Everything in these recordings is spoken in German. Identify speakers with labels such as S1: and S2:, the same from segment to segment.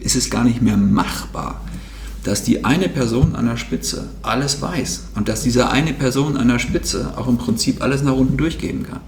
S1: ist es gar nicht mehr machbar, dass die eine Person an der Spitze alles weiß und dass diese eine Person an der Spitze auch im Prinzip alles nach unten durchgeben kann.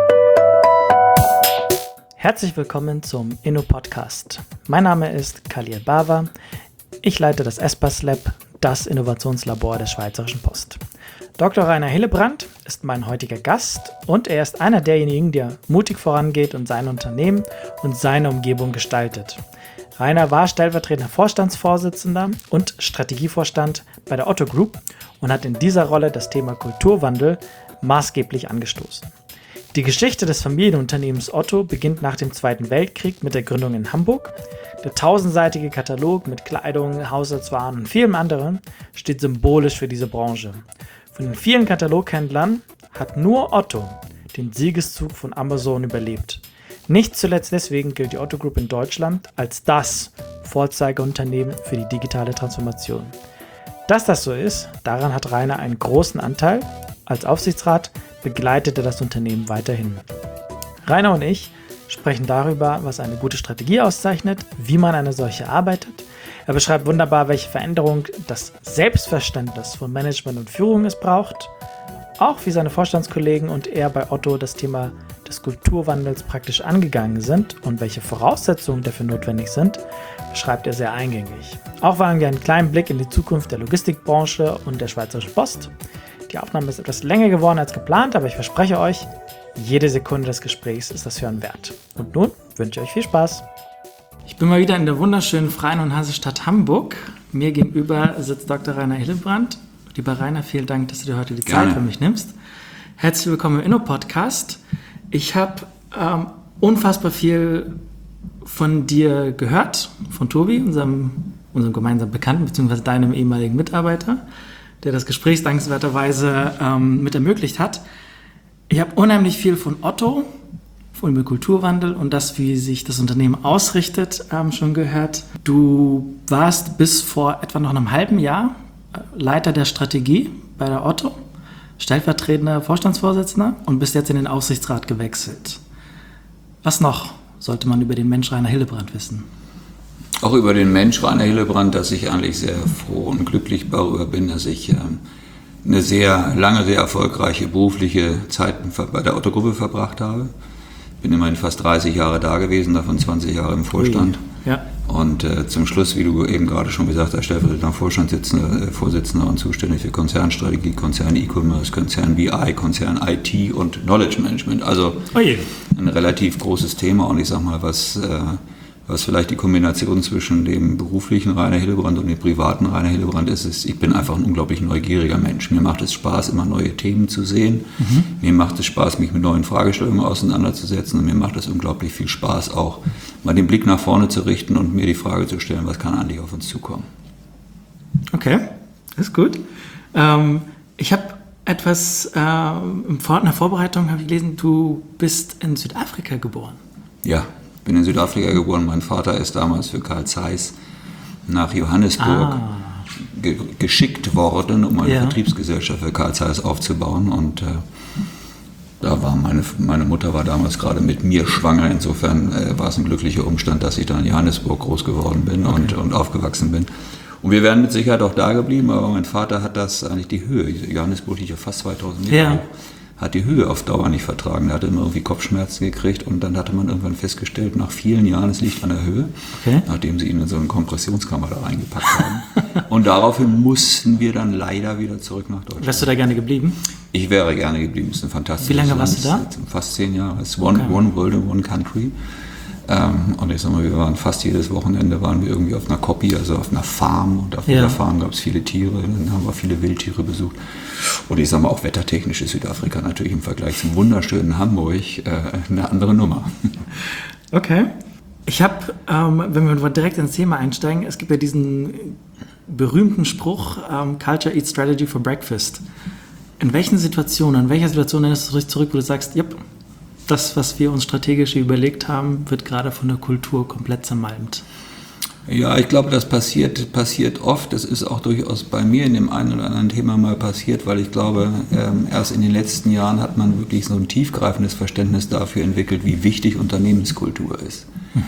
S2: Herzlich willkommen zum Inno-Podcast. Mein Name ist Khalil Bawa. Ich leite das Espas Lab, das Innovationslabor der Schweizerischen Post. Dr. Rainer Hillebrand ist mein heutiger Gast und er ist einer derjenigen, der mutig vorangeht und sein Unternehmen und seine Umgebung gestaltet. Rainer war stellvertretender Vorstandsvorsitzender und Strategievorstand bei der Otto Group und hat in dieser Rolle das Thema Kulturwandel maßgeblich angestoßen. Die Geschichte des Familienunternehmens Otto beginnt nach dem Zweiten Weltkrieg mit der Gründung in Hamburg. Der 1000-seitige Katalog mit Kleidung, Haushaltswaren und vielem anderen steht symbolisch für diese Branche. Von den vielen Kataloghändlern hat nur Otto den Siegeszug von Amazon überlebt. Nicht zuletzt deswegen gilt die Otto Group in Deutschland als das Vorzeigeunternehmen für die digitale Transformation. Dass das so ist, daran hat Rainer einen großen Anteil. Als Aufsichtsrat begleitet er das Unternehmen weiterhin. Rainer und ich sprechen darüber, was eine gute Strategie auszeichnet, wie man eine solche arbeitet. Er beschreibt wunderbar, welche Veränderung das Selbstverständnis von Management und Führung es braucht. Auch wie seine Vorstandskollegen und er bei Otto das Thema des Kulturwandels praktisch angegangen sind und welche Voraussetzungen dafür notwendig sind, beschreibt er sehr eingängig. Auch wagen wir einen kleinen Blick in die Zukunft der Logistikbranche und der Schweizerischen Post. Die Aufnahme ist etwas länger geworden als geplant, aber ich verspreche euch, jede Sekunde des Gesprächs ist das Hören wert. Und nun wünsche ich euch viel Spaß. Ich bin mal wieder in der wunderschönen Freien und Hansestadt Hamburg. Mir gegenüber sitzt Dr. Rainer Hillebrand. Lieber Rainer, vielen Dank, dass du dir heute die Zeit für mich nimmst. Herzlich willkommen im Inno-Podcast. Ich habe unfassbar viel von dir gehört, von Tobi, unserem gemeinsamen Bekannten, beziehungsweise deinem ehemaligen Mitarbeiter, der das Gespräch dankenswerterweise mit ermöglicht hat. Ich habe unheimlich viel von Otto, von dem Kulturwandel und das, wie sich das Unternehmen ausrichtet, schon gehört. Du warst bis vor etwa noch einem halben Jahr Leiter der Strategie bei der Otto, stellvertretender Vorstandsvorsitzender und bist jetzt in den Aufsichtsrat gewechselt. Was noch sollte man über den Mensch Rainer Hillebrand wissen?
S1: Auch über den Mensch Rainer Hillebrand, dass ich eigentlich sehr froh und glücklich darüber bin, dass ich eine sehr lange, sehr erfolgreiche berufliche Zeit bei der Otto-Gruppe verbracht habe. Bin immerhin fast 30 Jahre da gewesen, davon 20 Jahre im Vorstand. Ja. Und zum Schluss, wie du eben gerade schon gesagt hast, stellvertretender Vorstandsvorsitzender und zuständig für Konzernstrategie, Konzern E-Commerce, Konzern BI, Konzern IT und Knowledge Management. Also ein relativ großes Thema und ich sag mal, was vielleicht die Kombination zwischen dem beruflichen Rainer Hillebrand und dem privaten Rainer Hillebrand ist, ich bin einfach ein unglaublich neugieriger Mensch. Mir macht es Spaß, immer neue Themen zu sehen. Mir macht es Spaß, mich mit neuen Fragestellungen auseinanderzusetzen und mir macht es unglaublich viel Spaß, auch mal den Blick nach vorne zu richten und mir die Frage zu stellen, was kann eigentlich auf uns zukommen.
S2: Okay, ist gut. Ich habe etwas in der Vorbereitung habe ich gelesen, du bist in Südafrika geboren.
S1: Ja. Ich bin in Südafrika geboren. Mein Vater ist damals für Carl Zeiss nach Johannesburg geschickt worden, um eine Vertriebsgesellschaft für Carl Zeiss aufzubauen. Und da war meine Mutter war damals gerade mit mir schwanger. Insofern war es ein glücklicher Umstand, dass ich dann in Johannesburg groß geworden bin und aufgewachsen bin. Und wir wären mit Sicherheit auch da geblieben, aber mein Vater hat das eigentlich die Höhe. Johannesburg liegt ja fast 2000 Meter hoch. Hat die Höhe auf Dauer nicht vertragen. Er hatte immer irgendwie Kopfschmerzen gekriegt und dann hatte man irgendwann festgestellt, nach vielen Jahren, es liegt an der Höhe, nachdem sie ihn in so eine Kompressionskammer da reingepackt haben. Und daraufhin mussten wir dann leider wieder zurück nach Deutschland.
S2: Wärst du da gerne geblieben?
S1: Ich wäre gerne geblieben, es ist ein fantastisches Land.
S2: Wie lange warst du da?
S1: Fast 10 Jahre. Es ist one World and One Country. Und ich sag mal, wir waren fast jedes Wochenende irgendwie auf einer Koppie, also auf einer Farm. Und auf dieser Farm gab es viele Tiere, dann haben wir viele Wildtiere besucht. Und ich sag mal, auch wettertechnisch ist Südafrika natürlich im Vergleich zum wunderschönen Hamburg eine andere Nummer.
S2: Okay. Ich habe, wenn wir direkt ins Thema einsteigen, es gibt ja diesen berühmten Spruch, Culture Eats Strategy for Breakfast. In welcher Situation erinnerst du dich zurück, wo du sagst, das, was wir uns strategisch überlegt haben, wird gerade von der Kultur komplett zermalmt?
S1: Ja, ich glaube, das passiert oft. Das ist auch durchaus bei mir in dem einen oder anderen Thema mal passiert, weil ich glaube, erst in den letzten Jahren hat man wirklich so ein tiefgreifendes Verständnis dafür entwickelt, wie wichtig Unternehmenskultur ist.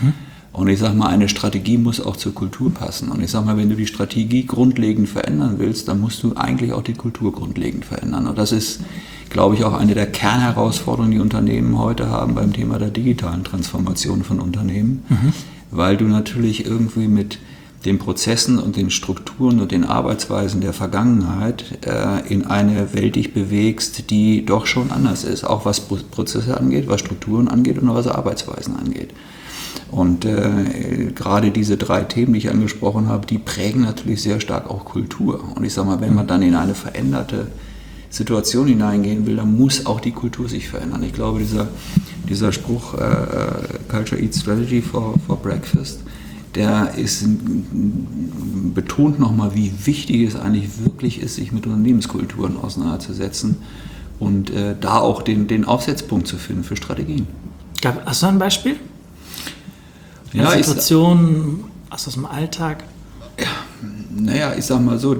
S1: Und ich sage mal, eine Strategie muss auch zur Kultur passen. Und ich sage mal, wenn du die Strategie grundlegend verändern willst, dann musst du eigentlich auch die Kultur grundlegend verändern. Und das ist, glaube ich, auch eine der Kernherausforderungen, die Unternehmen heute haben beim Thema der digitalen Transformation von Unternehmen. Weil du natürlich irgendwie mit den Prozessen und den Strukturen und den Arbeitsweisen der Vergangenheit in eine Welt dich bewegst, die doch schon anders ist. Auch was Prozesse angeht, was Strukturen angeht und auch was Arbeitsweisen angeht. Und gerade diese 3 Themen, die ich angesprochen habe, die prägen natürlich sehr stark auch Kultur. Und ich sage mal, wenn man dann in eine veränderte Situation hineingehen will, dann muss auch die Kultur sich verändern. Ich glaube, dieser Spruch, Culture Eats Strategy for Breakfast, der betont nochmal, wie wichtig es eigentlich wirklich ist, sich mit Unternehmenskulturen auseinanderzusetzen und da auch den Aufsetzpunkt zu finden für Strategien.
S2: Hast du ein Beispiel? Eine Situation aus dem Alltag?
S1: Ja, naja, ich sag mal so,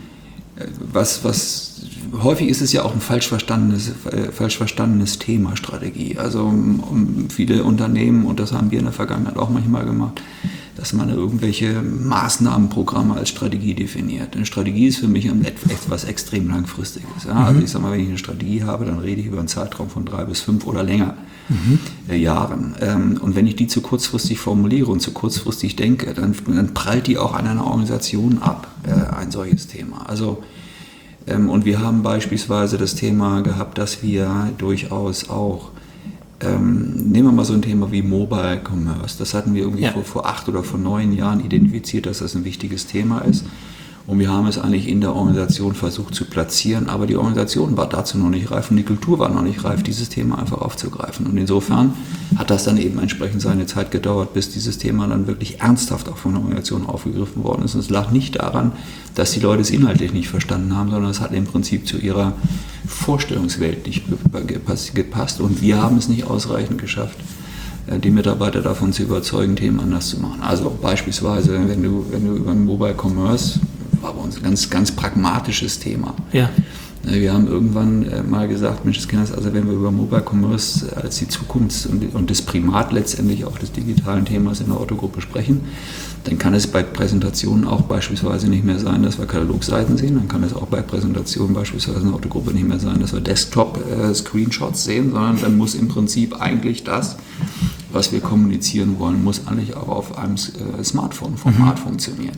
S1: was häufig ist es ja auch ein falsch verstandenes Thema, Strategie. Also viele Unternehmen, und das haben wir in der Vergangenheit auch manchmal gemacht, dass man irgendwelche Maßnahmenprogramme als Strategie definiert. Eine Strategie ist für mich etwas extrem Langfristiges. Ja? Also ich sage mal, wenn ich eine Strategie habe, dann rede ich über einen Zeitraum von 3 bis 5 oder länger Jahren. Und wenn ich die zu kurzfristig formuliere und zu kurzfristig denke, dann prallt die auch an einer Organisation ab, ein solches Thema. Also und wir haben beispielsweise das Thema gehabt, dass wir durchaus auch, nehmen wir mal so ein Thema wie Mobile Commerce, das hatten wir irgendwie vor 8 oder vor 9 Jahren identifiziert, dass das ein wichtiges Thema ist. Und wir haben es eigentlich in der Organisation versucht zu platzieren, aber die Organisation war dazu noch nicht reif und die Kultur war noch nicht reif, dieses Thema einfach aufzugreifen. Und insofern hat das dann eben entsprechend seine Zeit gedauert, bis dieses Thema dann wirklich ernsthaft auch von der Organisation aufgegriffen worden ist. Und es lag nicht daran, dass die Leute es inhaltlich nicht verstanden haben, sondern es hat im Prinzip zu ihrer Vorstellungswelt nicht gepasst. Und wir haben es nicht ausreichend geschafft, die Mitarbeiter davon zu überzeugen, Themen anders zu machen. Also beispielsweise, wenn du über Mobile Commerce, war bei uns ein ganz pragmatisches Thema.
S2: Ja.
S1: Wir haben irgendwann mal gesagt, Mensch, also wenn wir über Mobile Commerce als die Zukunft und das Primat letztendlich auch des digitalen Themas in der Otto-Gruppe sprechen, dann kann es bei Präsentationen auch beispielsweise nicht mehr sein, dass wir Katalogseiten sehen, dann kann es auch bei Präsentationen beispielsweise in der Otto-Gruppe nicht mehr sein, dass wir Desktop-Screenshots sehen, sondern dann muss im Prinzip eigentlich das, was wir kommunizieren wollen, muss eigentlich auch auf einem Smartphone-Format funktionieren.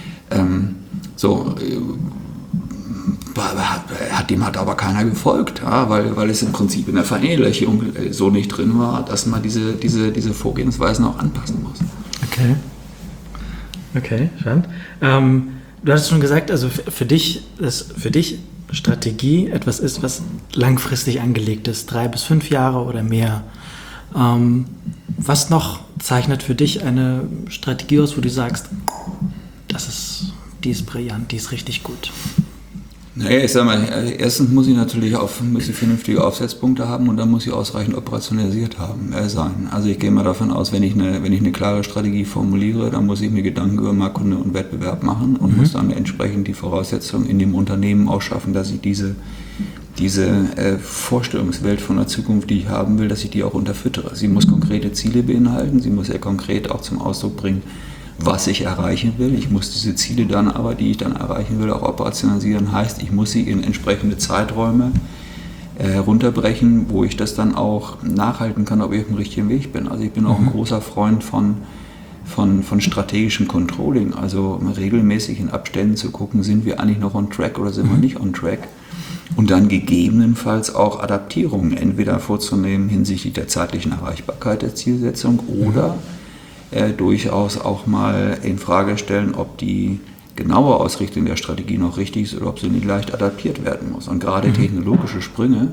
S1: Dem hat aber keiner gefolgt, ja, weil es im Prinzip in der Verinnerlichung so nicht drin war, dass man diese Vorgehensweisen auch anpassen muss.
S2: Okay, spannend. Du hattest schon gesagt, also für dich Strategie etwas ist, was langfristig angelegt ist, 3 bis 5 Jahre oder mehr. Was noch zeichnet für dich eine Strategie aus, wo du sagst, die ist brillant, die ist richtig gut?
S1: Naja, ich sag mal, erstens muss ich vernünftige Aufsetzpunkte haben und dann muss sie ausreichend operationalisiert sein. Also ich gehe mal davon aus, wenn ich eine klare Strategie formuliere, dann muss ich mir Gedanken über Marktkunde und Wettbewerb machen und muss dann entsprechend die Voraussetzungen in dem Unternehmen auch schaffen, dass ich diese Vorstellungswelt von der Zukunft, die ich haben will, dass ich die auch unterfüttere. Sie muss konkrete Ziele beinhalten, sie muss ja konkret auch zum Ausdruck bringen, was ich erreichen will. Ich muss diese Ziele dann aber, die ich dann erreichen will, auch operationalisieren. Heißt, ich muss sie in entsprechende Zeiträume runterbrechen, wo ich das dann auch nachhalten kann, ob ich auf dem richtigen Weg bin. Also ich bin auch ein großer Freund von strategischem Controlling, also regelmäßig in Abständen zu gucken, sind wir eigentlich noch on track oder sind wir nicht on track? Und dann gegebenenfalls auch Adaptierungen entweder vorzunehmen hinsichtlich der zeitlichen Erreichbarkeit der Zielsetzung oder durchaus auch mal in Frage stellen, ob die genaue Ausrichtung der Strategie noch richtig ist oder ob sie nicht leicht adaptiert werden muss. Und gerade technologische Sprünge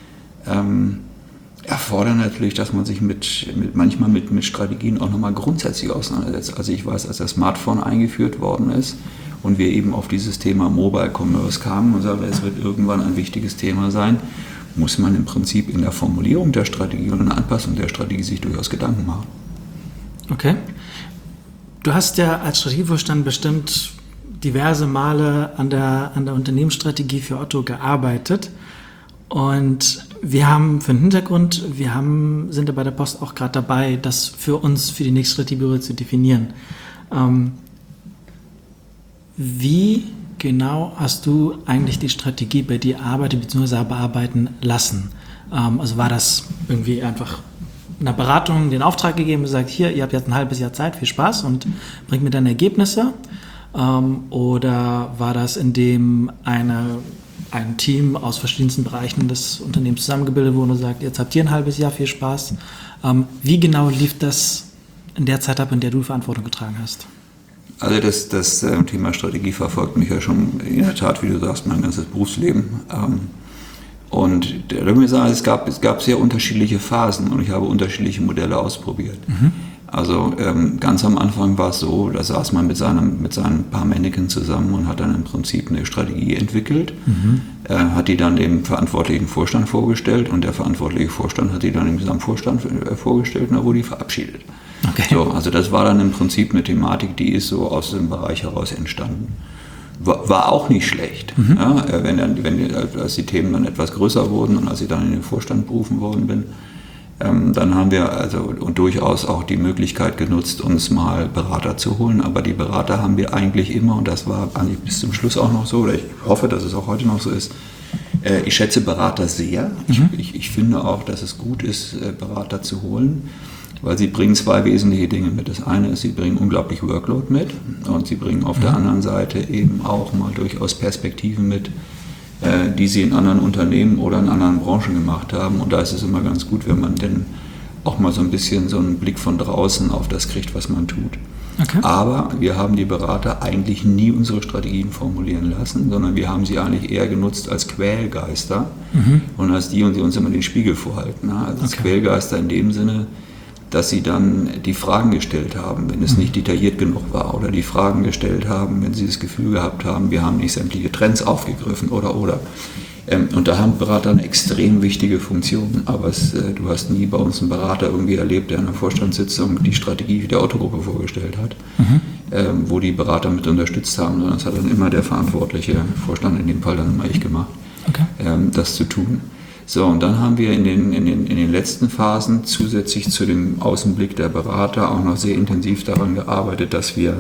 S1: erfordern natürlich, dass man sich manchmal mit Strategien auch nochmal grundsätzlich auseinandersetzt. Also ich weiß, als das Smartphone eingeführt worden ist und wir eben auf dieses Thema Mobile Commerce kamen und sagten, es wird irgendwann ein wichtiges Thema sein, muss man im Prinzip in der Formulierung der Strategie und in der Anpassung der Strategie sich durchaus Gedanken machen.
S2: Okay. Du hast ja als Strategievorstand bestimmt diverse Male an der Unternehmensstrategie für Otto gearbeitet. Und wir haben für den Hintergrund, sind ja bei der Post auch gerade dabei, das für uns, für die nächste Strategie zu definieren. Wie genau hast du eigentlich die Strategie bei dir bzw. bearbeiten lassen? Also war das irgendwie einfach einer Beratung den Auftrag gegeben und sagt, hier, ihr habt jetzt ein halbes Jahr Zeit, viel Spaß und bringt mir dann Ergebnisse? Oder war das, indem ein Team aus verschiedensten Bereichen des Unternehmens zusammengebildet wurde und sagt, jetzt habt ihr ein halbes Jahr, viel Spaß? Wie genau lief das in der Zeit ab, in der du Verantwortung getragen hast?
S1: Also das Thema Strategie verfolgt mich ja schon in der Tat, wie du sagst, mein ganzes Berufsleben. Und da würde ich sagen, es gab sehr unterschiedliche Phasen und ich habe unterschiedliche Modelle ausprobiert. Mhm. Also ganz am Anfang war es so, da saß man mit seinen paar Mannequin zusammen und hat dann im Prinzip eine Strategie entwickelt, hat die dann dem verantwortlichen Vorstand vorgestellt und der verantwortliche Vorstand hat die dann dem Gesamtvorstand vorgestellt und da wurde die verabschiedet. Okay. So, also das war dann im Prinzip eine Thematik, die ist so aus dem Bereich heraus entstanden. War auch nicht schlecht, ja, als die Themen dann etwas größer wurden und als ich dann in den Vorstand berufen worden bin, dann haben wir und durchaus auch die Möglichkeit genutzt, uns mal Berater zu holen, aber die Berater haben wir eigentlich immer, und das war eigentlich bis zum Schluss auch noch so, oder ich hoffe, dass es auch heute noch so ist, ich schätze Berater sehr. Ich finde auch, dass es gut ist, Berater zu holen, weil sie bringen zwei wesentliche Dinge mit. Das eine ist, sie bringen unglaublich Workload mit und sie bringen auf der anderen Seite eben auch mal durchaus Perspektiven mit, die sie in anderen Unternehmen oder in anderen Branchen gemacht haben. Und da ist es immer ganz gut, wenn man denn auch mal so ein bisschen so einen Blick von draußen auf das kriegt, was man tut. Okay. Aber wir haben die Berater eigentlich nie unsere Strategien formulieren lassen, sondern wir haben sie eigentlich eher genutzt als Quälgeister und als die uns immer den Spiegel vorhalten. Also als Quälgeister in dem Sinne, dass sie dann die Fragen gestellt haben, wenn es nicht detailliert genug war, oder die Fragen gestellt haben, wenn sie das Gefühl gehabt haben, wir haben nicht sämtliche Trends aufgegriffen oder. Und da haben Berater eine extrem wichtige Funktion, aber du hast nie bei uns einen Berater irgendwie erlebt, der in einer Vorstandssitzung die Strategie der Otto-Gruppe vorgestellt hat, wo die Berater mit unterstützt haben, sondern das hat dann immer der verantwortliche Vorstand, in dem Fall dann immer ich gemacht, das zu tun. So, und dann haben wir in den letzten Phasen zusätzlich zu dem Außenblick der Berater auch noch sehr intensiv daran gearbeitet, dass wir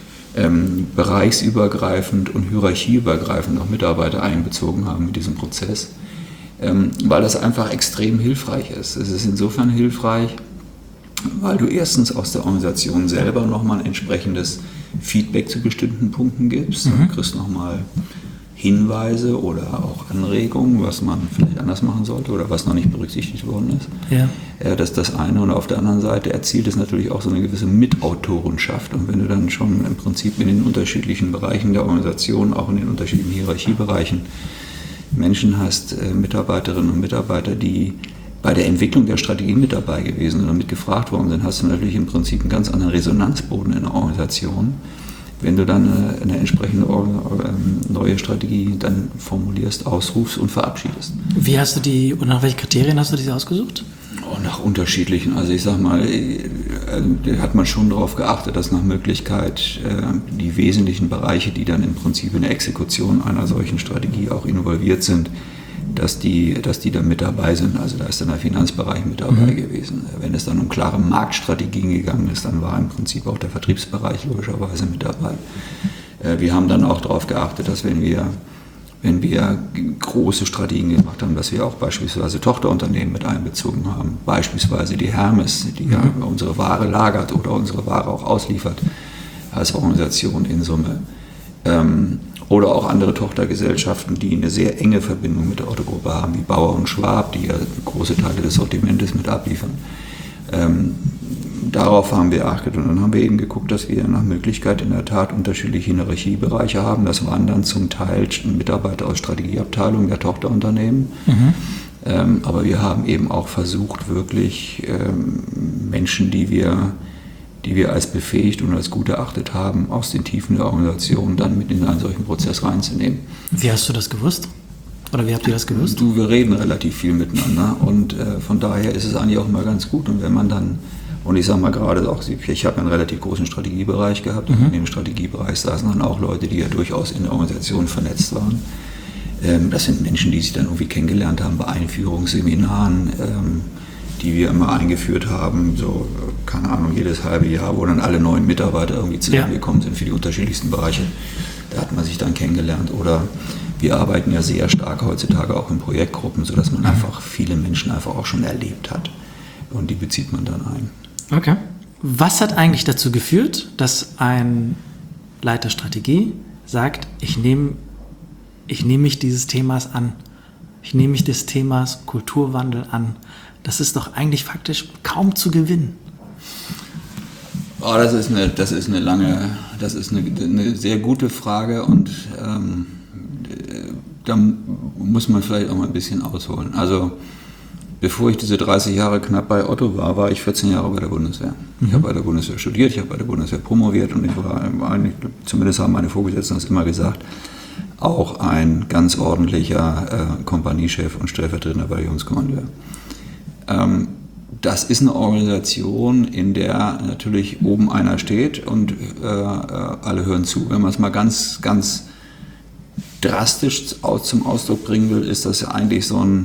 S1: bereichsübergreifend und hierarchieübergreifend auch Mitarbeiter einbezogen haben in diesem Prozess, weil das einfach extrem hilfreich ist. Es ist insofern hilfreich, weil du erstens aus der Organisation selber nochmal ein entsprechendes Feedback zu bestimmten Punkten gibst. Du kriegst nochmal Hinweise oder auch Anregungen, was man vielleicht anders machen sollte oder was noch nicht berücksichtigt worden ist. Ja. Das ist das eine. Und auf der anderen Seite erzielt es natürlich auch so eine gewisse Mitautorenschaft. Und wenn du dann schon im Prinzip in den unterschiedlichen Bereichen der Organisation, auch in den unterschiedlichen Hierarchiebereichen, Menschen hast, Mitarbeiterinnen und Mitarbeiter, die bei der Entwicklung der Strategie mit dabei gewesen sind und mitgefragt worden sind, hast du natürlich im Prinzip einen ganz anderen Resonanzboden in der Organisation, wenn du dann eine entsprechende neue Strategie dann formulierst, ausrufst und verabschiedest.
S2: Wie hast du die, und nach welchen Kriterien hast du diese ausgesucht?
S1: Nach unterschiedlichen. Also ich sag mal, da hat man schon darauf geachtet, dass nach Möglichkeit die wesentlichen Bereiche, die dann im Prinzip in der Exekution einer solchen Strategie auch involviert sind, dass die dann mit dabei sind. Also da ist dann der Finanzbereich mit dabei gewesen. Wenn es dann um klare Marktstrategien gegangen ist, dann war im Prinzip auch der Vertriebsbereich logischerweise mit dabei. Wir haben dann auch darauf geachtet, dass wenn wir große Strategien gemacht haben, dass wir auch beispielsweise Tochterunternehmen mit einbezogen haben. Beispielsweise die Hermes, die ja unsere Ware lagert oder unsere Ware auch ausliefert als Organisation in Summe. Oder auch andere Tochtergesellschaften, die eine sehr enge Verbindung mit der Otto-Gruppe haben, wie Bauer und Schwab, die ja große Teile des Sortimentes mit abliefern. Darauf haben wir geachtet und dann haben wir eben geguckt, dass wir nach Möglichkeit in der Tat unterschiedliche Hierarchiebereiche haben. Das waren dann zum Teil Mitarbeiter aus Strategieabteilungen der Tochterunternehmen. Aber wir haben eben auch versucht, wirklich Menschen, die wir als befähigt und als gut erachtet haben, aus den Tiefen der Organisation dann mit in einen solchen Prozess reinzunehmen.
S2: Wie hast du das gewusst? Oder wie habt ihr das gewusst?
S1: Wir reden relativ viel miteinander und von daher ist es eigentlich auch immer ganz gut. Und wenn man dann, und ich sage mal gerade auch, ich habe einen relativ großen Strategiebereich gehabt und in dem Strategiebereich saßen dann auch Leute, die ja durchaus in der Organisation vernetzt waren. Das sind Menschen, die sich dann irgendwie kennengelernt haben bei Einführungsseminaren, die wir immer eingeführt haben, so, keine Ahnung, jedes halbe Jahr, wo dann alle neuen Mitarbeiter irgendwie zusammengekommen sind für die unterschiedlichsten Bereiche. Da hat man sich dann kennengelernt. Oder wir arbeiten ja sehr stark heutzutage auch in Projektgruppen, sodass man einfach viele Menschen einfach auch schon erlebt hat. Und die bezieht man dann ein.
S2: Okay. Was hat eigentlich dazu geführt, dass ein Leiter Strategie sagt, ich nehme mich dieses Themas an. Ich nehme mich des Themas Kulturwandel an. Das ist doch eigentlich faktisch kaum zu gewinnen.
S1: Oh, das ist eine sehr gute Frage und da muss man vielleicht auch mal ein bisschen ausholen. Also bevor ich diese 30 Jahre knapp bei Otto war ich 14 Jahre bei der Bundeswehr. Ich habe bei der Bundeswehr studiert, ich habe bei der Bundeswehr promoviert und ich war eigentlich, zumindest haben meine Vorgesetzten das immer gesagt, auch ein ganz ordentlicher Kompaniechef und stellvertretender Bataillonskommandeur. Das ist eine Organisation, in der natürlich oben einer steht und alle hören zu. Wenn man es mal ganz, ganz drastisch zum Ausdruck bringen will, ist das ja eigentlich so ein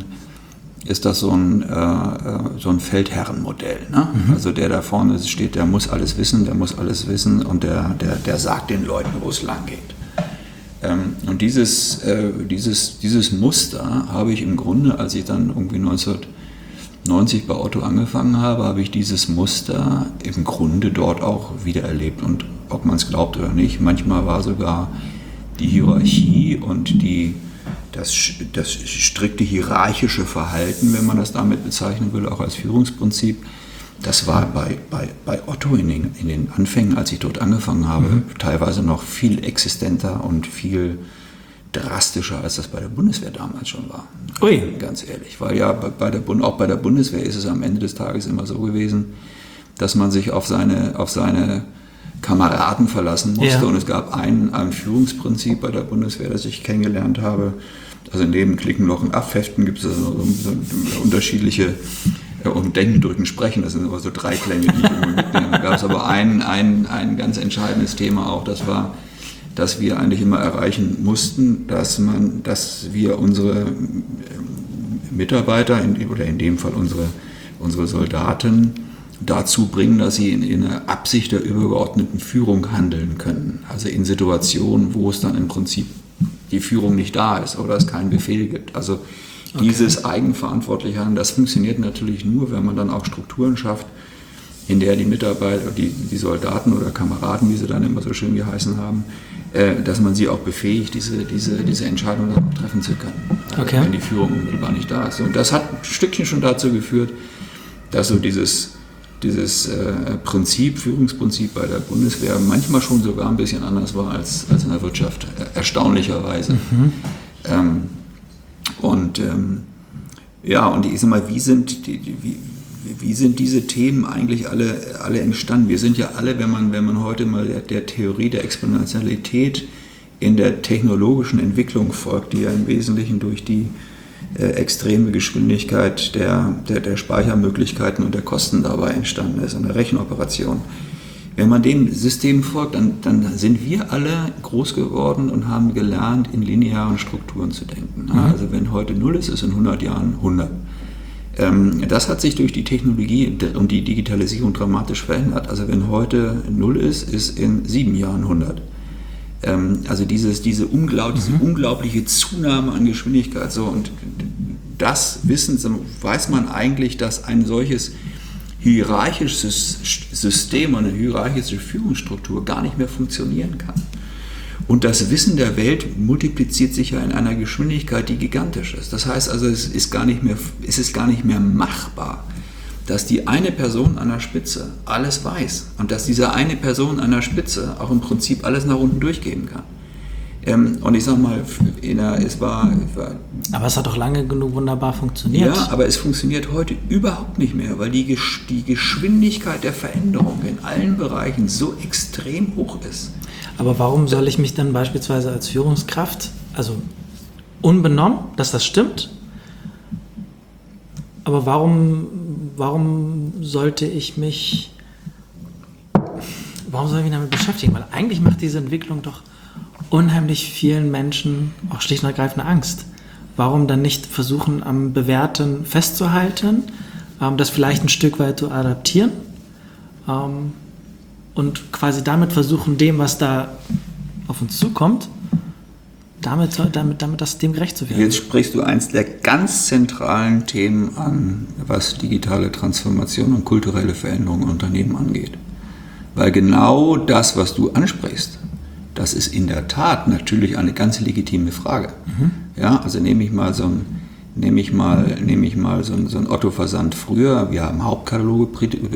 S1: Feldherrenmodell. Ne? Also der da vorne steht, der muss alles wissen und der sagt den Leuten, wo es lang geht. Und dieses Muster habe ich im Grunde, als ich dann irgendwie 1990 bei Otto angefangen habe ich dieses Muster im Grunde dort auch wieder erlebt. Und ob man es glaubt oder nicht, manchmal war sogar die Hierarchie und das strikte hierarchische Verhalten, wenn man das damit bezeichnen will, auch als Führungsprinzip, das war bei Otto in den Anfängen, als ich dort angefangen habe, teilweise noch viel existenter und viel drastischer, als das bei der Bundeswehr damals schon war.
S2: Ui.
S1: Ganz ehrlich. Weil ja auch bei der Bundeswehr ist es am Ende des Tages immer so gewesen, dass man sich auf seine Kameraden verlassen musste. Ja. Und es gab ein Führungsprinzip bei der Bundeswehr, das ich kennengelernt habe. Also neben Klicken, Lochen, Abheften gibt es so unterschiedliche und Denken, Drücken, Sprechen. Das sind aber so 3 Klänge, die ich immer mitnehme. Da gab es aber ein ganz entscheidendes Thema auch, das war, dass wir eigentlich immer erreichen mussten, dass wir unsere Mitarbeiter, oder in dem Fall unsere Soldaten, dazu bringen, dass sie in einer Absicht der übergeordneten Führung handeln können. Also in Situationen, wo es dann im Prinzip die Führung nicht da ist oder es keinen Befehl gibt. Also dieses eigenverantwortliche Handeln, das funktioniert natürlich nur, wenn man dann auch Strukturen schafft, in der die Mitarbeiter, die Soldaten oder Kameraden, wie sie dann immer so schön geheißen haben, dass man sie auch befähigt, diese Entscheidung dann auch treffen zu können, wenn die Führung unmittelbar nicht da ist. Und das hat ein Stückchen schon dazu geführt, dass so dieses Führungsprinzip bei der Bundeswehr manchmal schon sogar ein bisschen anders war als in der Wirtschaft, erstaunlicherweise. Und ich sag mal, wie sind diese Themen eigentlich alle entstanden? Wir sind ja alle, wenn man heute mal der Theorie der Exponentialität in der technologischen Entwicklung folgt, die ja im Wesentlichen durch die extreme Geschwindigkeit der Speichermöglichkeiten und der Kosten dabei entstanden ist, in der Rechenoperation. Wenn man dem System folgt, dann sind wir alle groß geworden und haben gelernt, in linearen Strukturen zu denken. Also wenn heute 0 ist, ist in 100 Jahren 100. Das hat sich durch die Technologie und die Digitalisierung dramatisch verändert. Also wenn heute 0 ist in 7 Jahren 100. Also diese unglaubliche Zunahme an Geschwindigkeit. So, und das Wissen, weiß man eigentlich, dass ein solches hierarchisches System, eine hierarchische Führungsstruktur gar nicht mehr funktionieren kann. Und das Wissen der Welt multipliziert sich ja in einer Geschwindigkeit, die gigantisch ist. Das heißt also, es ist gar nicht mehr machbar, dass die eine Person an der Spitze alles weiß und dass diese eine Person an der Spitze auch im Prinzip alles nach unten durchgeben kann. Und ich sag mal,
S2: aber es hat doch lange genug wunderbar funktioniert.
S1: Ja, aber es funktioniert heute überhaupt nicht mehr, weil die Geschwindigkeit der Veränderung in allen Bereichen so extrem hoch ist.
S2: Aber warum soll ich mich dann beispielsweise als Führungskraft, also unbenommen, dass das stimmt, aber warum soll ich mich damit beschäftigen? Weil eigentlich macht diese Entwicklung doch unheimlich vielen Menschen auch schlicht und ergreifend Angst. Warum dann nicht versuchen, am Bewährten festzuhalten, das vielleicht ein Stück weit zu adaptieren und quasi damit versuchen, dem, was da auf uns zukommt, dem gerecht zu werden.
S1: Jetzt sprichst du eins der ganz zentralen Themen an, was digitale Transformation und kulturelle Veränderung in Unternehmen angeht. Weil genau das, was du ansprichst, das ist in der Tat natürlich eine ganz legitime Frage. Ja, also nehme ich mal so ein Otto-Versand früher. Wir haben Hauptkataloge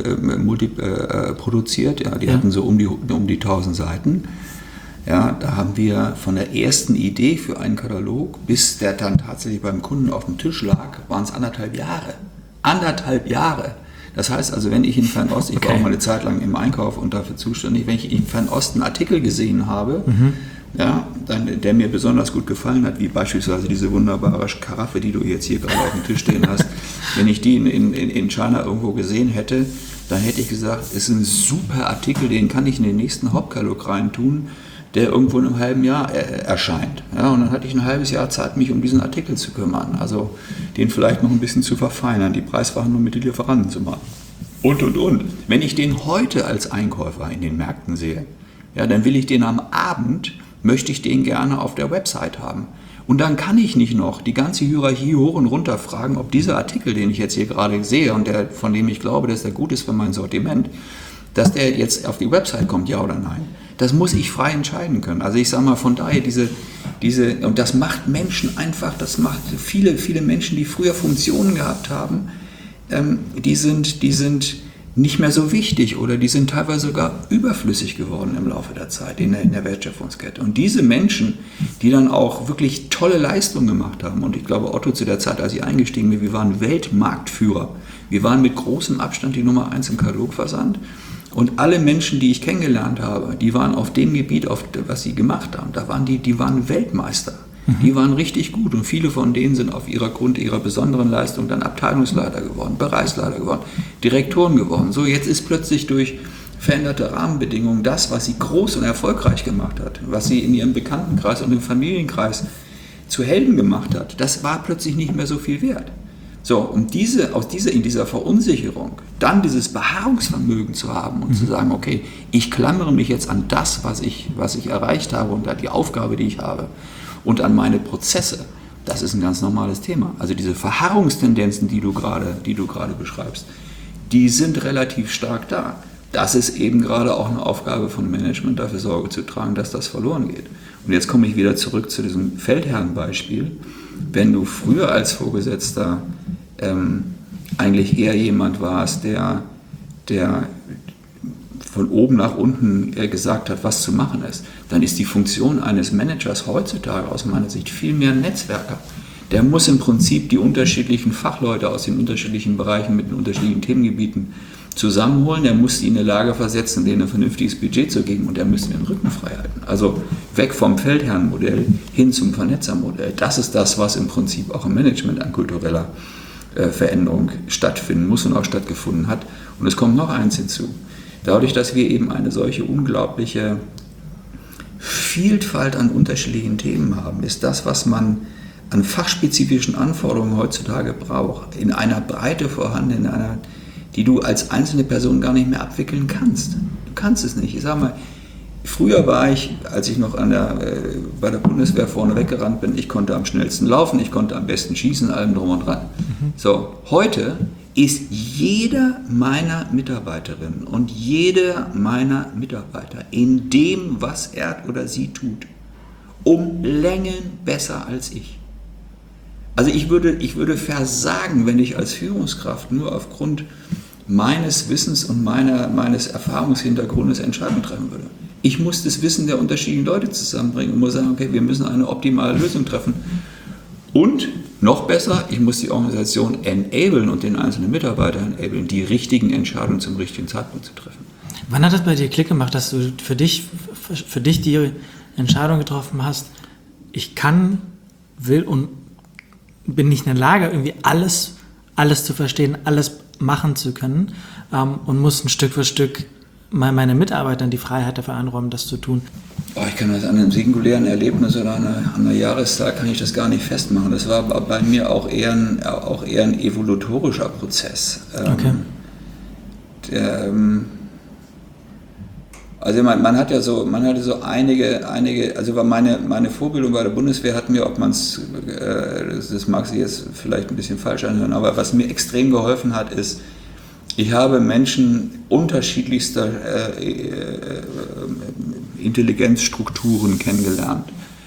S1: produziert. Ja, die hatten so um die 1000 Seiten. Ja, da haben wir von der ersten Idee für einen Katalog, bis der dann tatsächlich beim Kunden auf dem Tisch lag, waren es 1,5 Jahre. 1,5 Jahre. Das heißt also, wenn ich in Fernost, ich war auch mal eine Zeit lang im Einkauf und dafür zuständig, wenn ich in Fernost einen Artikel gesehen habe, ja, der mir besonders gut gefallen hat, wie beispielsweise diese wunderbare Karaffe, die du jetzt hier gerade auf dem Tisch stehen hast, wenn ich die in China irgendwo gesehen hätte, dann hätte ich gesagt, es ist ein super Artikel, den kann ich in den nächsten Hauptkatalog reintun, der irgendwo in einem halben Jahr erscheint. Ja, und dann hatte ich ein halbes Jahr Zeit, mich um diesen Artikel zu kümmern, also den vielleicht noch ein bisschen zu verfeinern, die Preisverhandlung mit den Lieferanten zu machen. Und. Wenn ich den heute als Einkäufer in den Märkten sehe, ja, dann will ich den am Abend, möchte ich den gerne auf der Website haben. Und dann kann ich nicht noch die ganze Hierarchie hoch und runter fragen, ob dieser Artikel, den ich jetzt hier gerade sehe und von dem ich glaube, dass der gut ist für mein Sortiment, dass der jetzt auf die Website kommt, ja oder nein. Das muss ich frei entscheiden können. Also ich sage mal, von daher und das macht Menschen einfach, das macht viele, viele Menschen, die früher Funktionen gehabt haben, die sind nicht mehr so wichtig oder die sind teilweise sogar überflüssig geworden im Laufe der Zeit in der Wertschöpfungskette. Und diese Menschen, die dann auch wirklich tolle Leistungen gemacht haben, und ich glaube, Otto zu der Zeit, als ich eingestiegen bin, wir waren Weltmarktführer. Wir waren mit großem Abstand die Nummer 1 im Katalogversand. Und alle Menschen, die ich kennengelernt habe, die waren auf dem Gebiet, was sie gemacht haben, die waren Weltmeister. Die waren richtig gut und viele von denen sind aufgrund ihrer besonderen Leistung dann Abteilungsleiter geworden, Bereichsleiter geworden, Direktoren geworden. So, jetzt ist plötzlich durch veränderte Rahmenbedingungen das, was sie groß und erfolgreich gemacht hat, was sie in ihrem Bekanntenkreis und im Familienkreis zu Helden gemacht hat, das war plötzlich nicht mehr so viel wert. So, und in dieser Verunsicherung dann dieses Beharrungsvermögen zu haben und zu sagen, okay, ich klammere mich jetzt an das, was ich erreicht habe und an die Aufgabe, die ich habe und an meine Prozesse, das ist ein ganz normales Thema. Also diese Verharrungstendenzen, die du gerade beschreibst, die sind relativ stark da. Das ist eben gerade auch eine Aufgabe von Management, dafür Sorge zu tragen, dass das verloren geht. Und jetzt komme ich wieder zurück zu diesem Feldherrenbeispiel. Wenn du früher als Vorgesetzter eigentlich eher jemand warst, der von oben nach unten gesagt hat, was zu machen ist, dann ist die Funktion eines Managers heutzutage aus meiner Sicht viel mehr ein Netzwerker. Der muss im Prinzip die unterschiedlichen Fachleute aus den unterschiedlichen Bereichen mit den unterschiedlichen Themengebieten zusammenholen, der muss sie in eine Lage versetzen, denen ein vernünftiges Budget zu geben und der müsste den Rücken frei halten. Also weg vom Feldherrenmodell hin zum Vernetzermodell. Das ist das, was im Prinzip auch im Management an kultureller Veränderung stattfinden muss und auch stattgefunden hat. Und es kommt noch eins hinzu. Dadurch, dass wir eben eine solche unglaubliche Vielfalt an unterschiedlichen Themen haben, ist das, was man an fachspezifischen Anforderungen heutzutage braucht, in einer Breite vorhanden, die du als einzelne Person gar nicht mehr abwickeln kannst. Du kannst es nicht. Ich sag mal, früher war ich, als ich noch bei der Bundeswehr vorne weggerannt bin, ich konnte am schnellsten laufen, ich konnte am besten schießen, allem drum und dran. So, heute ist jeder meiner Mitarbeiterinnen und jeder meiner Mitarbeiter in dem, was er oder sie tut, um Längen besser als ich. Also ich würde versagen, wenn ich als Führungskraft nur aufgrund meines Wissens und meines Erfahrungshintergrundes Entscheidungen treffen würde. Ich muss das Wissen der unterschiedlichen Leute zusammenbringen und muss sagen, okay, wir müssen eine optimale Lösung treffen. Und noch besser, ich muss die Organisation enablen und den einzelnen Mitarbeiter enablen, die richtigen Entscheidungen zum richtigen Zeitpunkt zu treffen.
S2: Wann hat das bei dir Klick gemacht, dass du für dich die Entscheidung getroffen hast, ich kann, will und bin nicht in der Lage, irgendwie alles zu verstehen, alles machen zu können und muss ein Stück für Stück meine Mitarbeitern die Freiheit dafür einräumen, das zu tun?
S1: Ich kann das an einem singulären Erlebnis oder an einer Jahreszeit kann ich das gar nicht festmachen. Das war bei mir auch eher ein evolutorischer Prozess.
S2: Okay.
S1: Also man hatte so einige, also meine Vorbildung bei der Bundeswehr hat mir, ob man es, das mag sich jetzt vielleicht ein bisschen falsch anhören, aber was mir extrem geholfen hat, ist, ich habe Menschen unterschiedlichster Intelligenzstrukturen kennengelernt.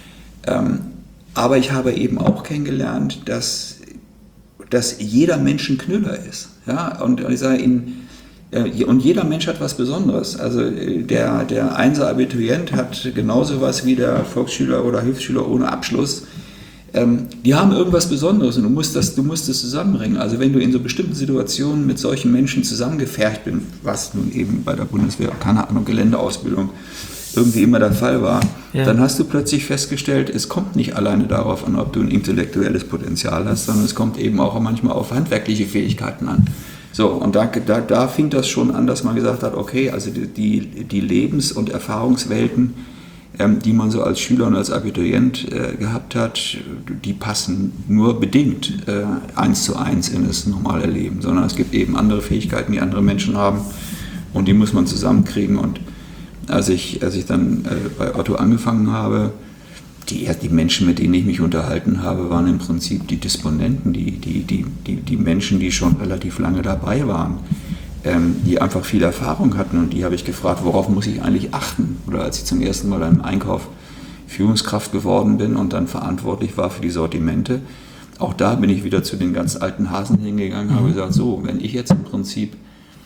S1: Aber ich habe eben auch kennengelernt, dass jeder Mensch ein Knüller ist. Ja? Und ich sage Ihnen, und jeder Mensch hat was Besonderes. Also der Einser-Abiturient hat genauso was wie der Volksschüler oder Hilfsschüler ohne Abschluss. Die haben irgendwas Besonderes und du musst das zusammenbringen. Also wenn du in so bestimmten Situationen mit solchen Menschen zusammengefercht bist, was nun eben bei der Bundeswehr, keine Ahnung, Geländeausbildung irgendwie immer der Fall war, dann hast du plötzlich festgestellt, es kommt nicht alleine darauf an, ob du ein intellektuelles Potenzial hast, sondern es kommt eben auch manchmal auf handwerkliche Fähigkeiten an. So, und da fing das schon an, dass man gesagt hat, okay, also die Lebens- und Erfahrungswelten, die man so als Schüler und als Abiturient gehabt hat, die passen nur bedingt 1:1 in das normale Leben, sondern es gibt eben andere Fähigkeiten, die andere Menschen haben und die muss man zusammenkriegen. Und als ich dann bei Otto angefangen habe, die Menschen, mit denen ich mich unterhalten habe, waren im Prinzip die Disponenten, die Menschen, die schon relativ lange dabei waren, die einfach viel Erfahrung hatten, und die habe ich gefragt, worauf muss ich eigentlich achten? Oder als ich zum ersten Mal im Einkauf Führungskraft geworden bin und dann verantwortlich war für die Sortimente, auch da bin ich wieder zu den ganz alten Hasen hingegangen, habe gesagt, so, wenn ich im Prinzip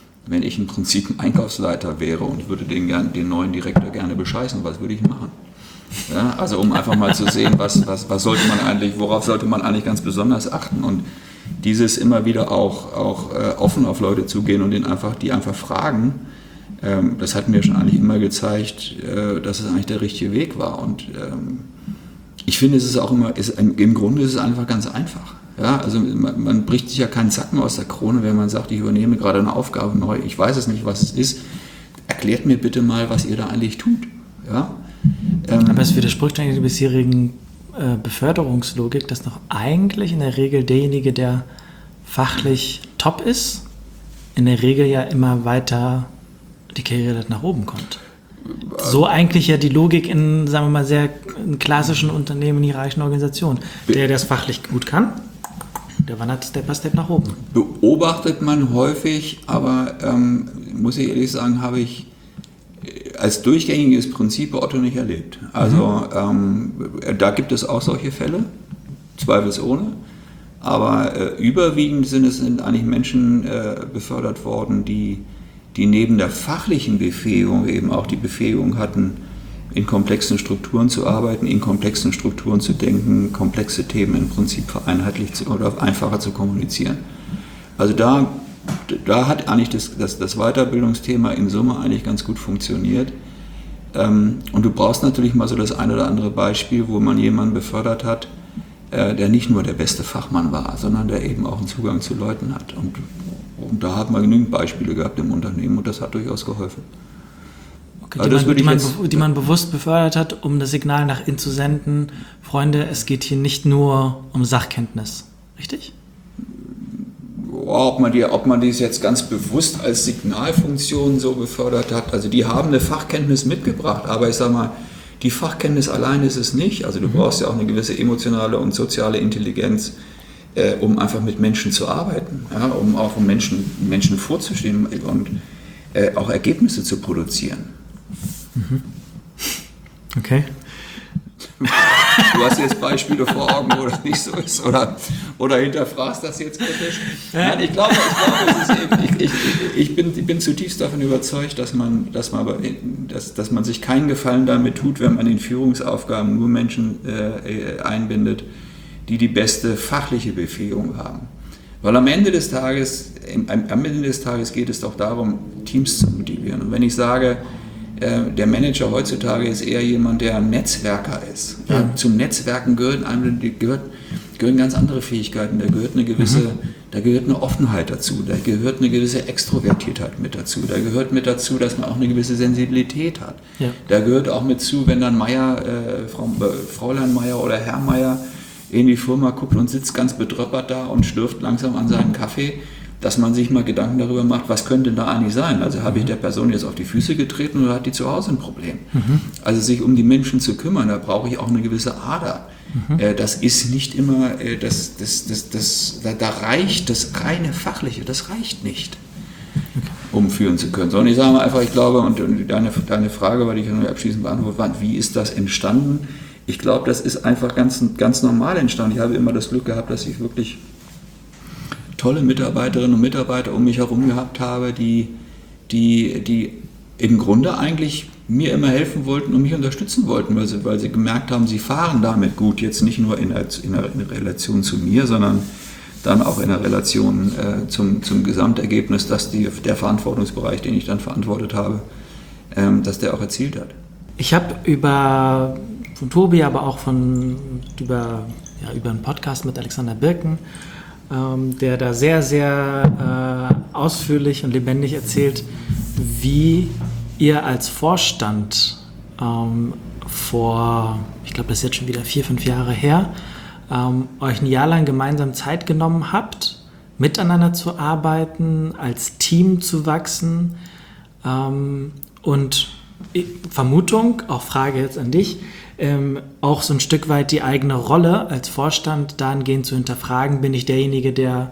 S1: ein Einkaufsleiter wäre und würde den neuen Direktor gerne bescheißen, was würde ich machen? Ja, also um einfach mal zu sehen, worauf sollte man eigentlich ganz besonders achten, und dieses immer wieder auch offen auf Leute zugehen und die einfach fragen, das hat mir schon eigentlich immer gezeigt, dass es eigentlich der richtige Weg war. Und ich finde, es ist auch immer, im Grunde ist es einfach ganz einfach. Ja, also man bricht sich ja keinen Zacken aus der Krone, wenn man sagt, ich übernehme gerade eine Aufgabe neu, ich weiß es nicht, was es ist, erklärt mir bitte mal, was ihr da eigentlich tut. Ja?
S2: Aber es widerspricht eigentlich der bisherigen Beförderungslogik, dass doch eigentlich in der Regel derjenige, der fachlich top ist, in der Regel ja immer weiter die Karriere nach oben kommt. So eigentlich ja die Logik in, sagen wir mal, sehr klassischen Unternehmen, hierarchischen Organisationen. Der es fachlich gut kann, der wandert Step by Step nach oben.
S1: Beobachtet man häufig, aber muss ich ehrlich sagen, habe ich als durchgängiges Prinzip bei Otto nicht erlebt. Also da gibt es auch solche Fälle, zweifelsohne, aber überwiegend sind eigentlich Menschen befördert worden, die neben der fachlichen Befähigung eben auch die Befähigung hatten, in komplexen Strukturen zu arbeiten, in komplexen Strukturen zu denken, komplexe Themen im Prinzip vereinheitlicht oder einfacher zu kommunizieren. Also da hat eigentlich das Weiterbildungsthema in Summe eigentlich ganz gut funktioniert. Und du brauchst natürlich mal so das ein oder andere Beispiel, wo man jemanden befördert hat, der nicht nur der beste Fachmann war, sondern der eben auch einen Zugang zu Leuten hat. Und da hat man genügend Beispiele gehabt im Unternehmen, und das hat durchaus geholfen.
S2: Okay, die man bewusst befördert hat, um das Signal nach innen zu senden, Freunde, es geht hier nicht nur um Sachkenntnis, richtig?
S1: Ob man dies jetzt ganz bewusst als Signalfunktion so befördert hat, also die haben eine Fachkenntnis mitgebracht, aber ich sage mal, die Fachkenntnis allein ist es nicht, also du brauchst ja auch eine gewisse emotionale und soziale Intelligenz, um einfach mit Menschen zu arbeiten, ja, um auch Menschen vorzustehen und auch Ergebnisse zu produzieren.
S2: Okay.
S1: Du hast jetzt Beispiele vor Augen, wo das nicht so ist, oder hinterfragst das jetzt kritisch? Nein, ich glaube, ich bin zutiefst davon überzeugt, dass man sich keinen Gefallen damit tut, wenn man in Führungsaufgaben nur Menschen einbindet, die beste fachliche Befähigung haben. Weil am Ende des Tages geht es doch darum, Teams zu motivieren. Und wenn ich sage, der Manager heutzutage ist eher jemand, der ein Netzwerker ist. Ja. Zum Netzwerken gehören ganz andere Fähigkeiten. Da gehört eine gewisse Da gehört eine Offenheit dazu, da gehört eine gewisse Extrovertiertheit mit dazu, da gehört mit dazu, dass man auch eine gewisse Sensibilität hat. Ja. Da gehört auch mit zu, wenn dann Fräulein Meier oder Herr Meier in die Firma guckt und sitzt ganz bedröppert da und schlürft langsam an seinen Kaffee, dass man sich mal Gedanken darüber macht, was könnte denn da eigentlich sein? Also habe ich der Person jetzt auf die Füße getreten oder hat die zu Hause ein Problem? Also sich um die Menschen zu kümmern, da brauche ich auch eine gewisse Ader. Das ist nicht immer, da reicht das reine Fachliche, das reicht nicht, um führen zu können. Sondern ich sage mal einfach, ich glaube, und deine Frage, weil ich abschließend beantwortet war, wie ist das entstanden? Ich glaube, das ist einfach ganz normal entstanden. Ich habe immer das Glück gehabt, dass ich wirklich tolle Mitarbeiterinnen und Mitarbeiter um mich herum gehabt habe, die im Grunde eigentlich mir immer helfen wollten und mich unterstützen wollten, weil sie gemerkt haben, sie fahren damit gut, jetzt nicht nur in der Relation zu mir, sondern dann auch in der Relation zum Gesamtergebnis, dass der Verantwortungsbereich, den ich dann verantwortet habe, dass der auch erzielt hat.
S2: Ich habe von Tobi, aber auch über einen Podcast mit Alexander Birken, der da sehr, sehr ausführlich und lebendig erzählt, wie ihr als Vorstand ich glaube, das ist jetzt schon wieder 4-5 Jahre her, euch ein Jahr lang gemeinsam Zeit genommen habt, miteinander zu arbeiten, als Team zu wachsen und Vermutung, auch Frage jetzt an dich, auch so ein Stück weit die eigene Rolle als Vorstand dahingehend zu hinterfragen, bin ich derjenige, der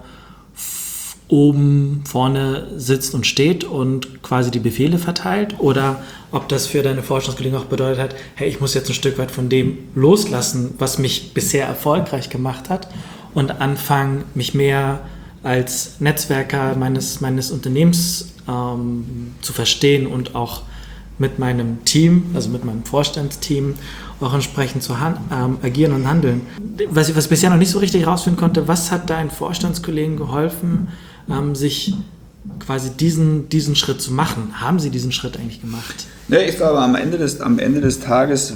S2: oben vorne sitzt und steht und quasi die Befehle verteilt, oder ob das für deine Vorstandskollegen auch bedeutet hat, hey, ich muss jetzt ein Stück weit von dem loslassen, was mich bisher erfolgreich gemacht hat, und anfangen, mich mehr als Netzwerker meines Unternehmens zu verstehen und auch mit meinem Team, also mit meinem Vorstandsteam, auch entsprechend zu agieren und handeln. Was ich bisher noch nicht so richtig rausfinden konnte, was hat deinen Vorstandskollegen geholfen, sich quasi diesen Schritt zu machen? Haben sie diesen Schritt eigentlich gemacht?
S1: Ja, ich glaube, am Ende des Tages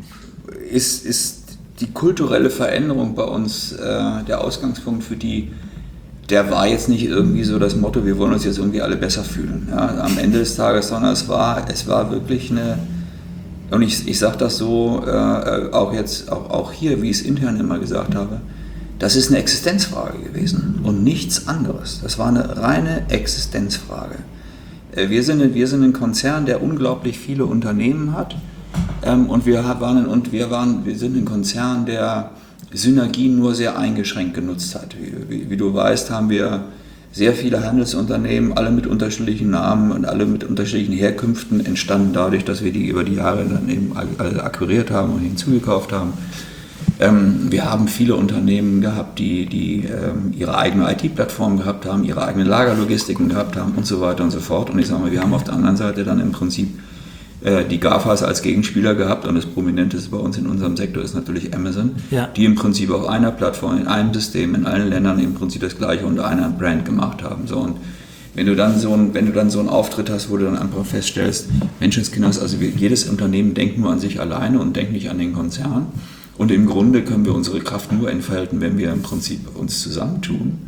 S1: ist die kulturelle Veränderung bei uns der Ausgangspunkt für der war jetzt nicht irgendwie so das Motto, wir wollen uns jetzt irgendwie alle besser fühlen. Ja, am Ende des Tages, sondern es war wirklich und ich sage das so, auch hier, wie ich es intern immer gesagt habe, das ist eine Existenzfrage gewesen und nichts anderes. Das war eine reine Existenzfrage. Wir sind ein Konzern, der unglaublich viele Unternehmen hat, und wir sind ein Konzern, der Synergien nur sehr eingeschränkt genutzt hat. Wie du weißt, haben wir sehr viele Handelsunternehmen, alle mit unterschiedlichen Namen und alle mit unterschiedlichen Herkünften, entstanden dadurch, dass wir die über die Jahre dann eben alle akquiriert haben und hinzugekauft haben. Wir haben viele Unternehmen gehabt, die ihre eigene IT-Plattform gehabt haben, ihre eigene Lagerlogistiken gehabt haben und so weiter und so fort. Und ich sage mal, wir haben auf der anderen Seite dann im Prinzip die GAFAs als Gegenspieler gehabt, und das Prominenteste bei uns in unserem Sektor ist natürlich Amazon, die im Prinzip auf einer Plattform, in einem System, in allen Ländern im Prinzip das Gleiche unter einer Brand gemacht haben. So, und wenn du dann so einen Auftritt hast, wo du dann einfach feststellst, Menschenskinders, also jedes Unternehmen denkt nur an sich alleine und denkt nicht an den Konzern, und im Grunde können wir unsere Kraft nur entfalten, wenn wir im Prinzip uns zusammentun.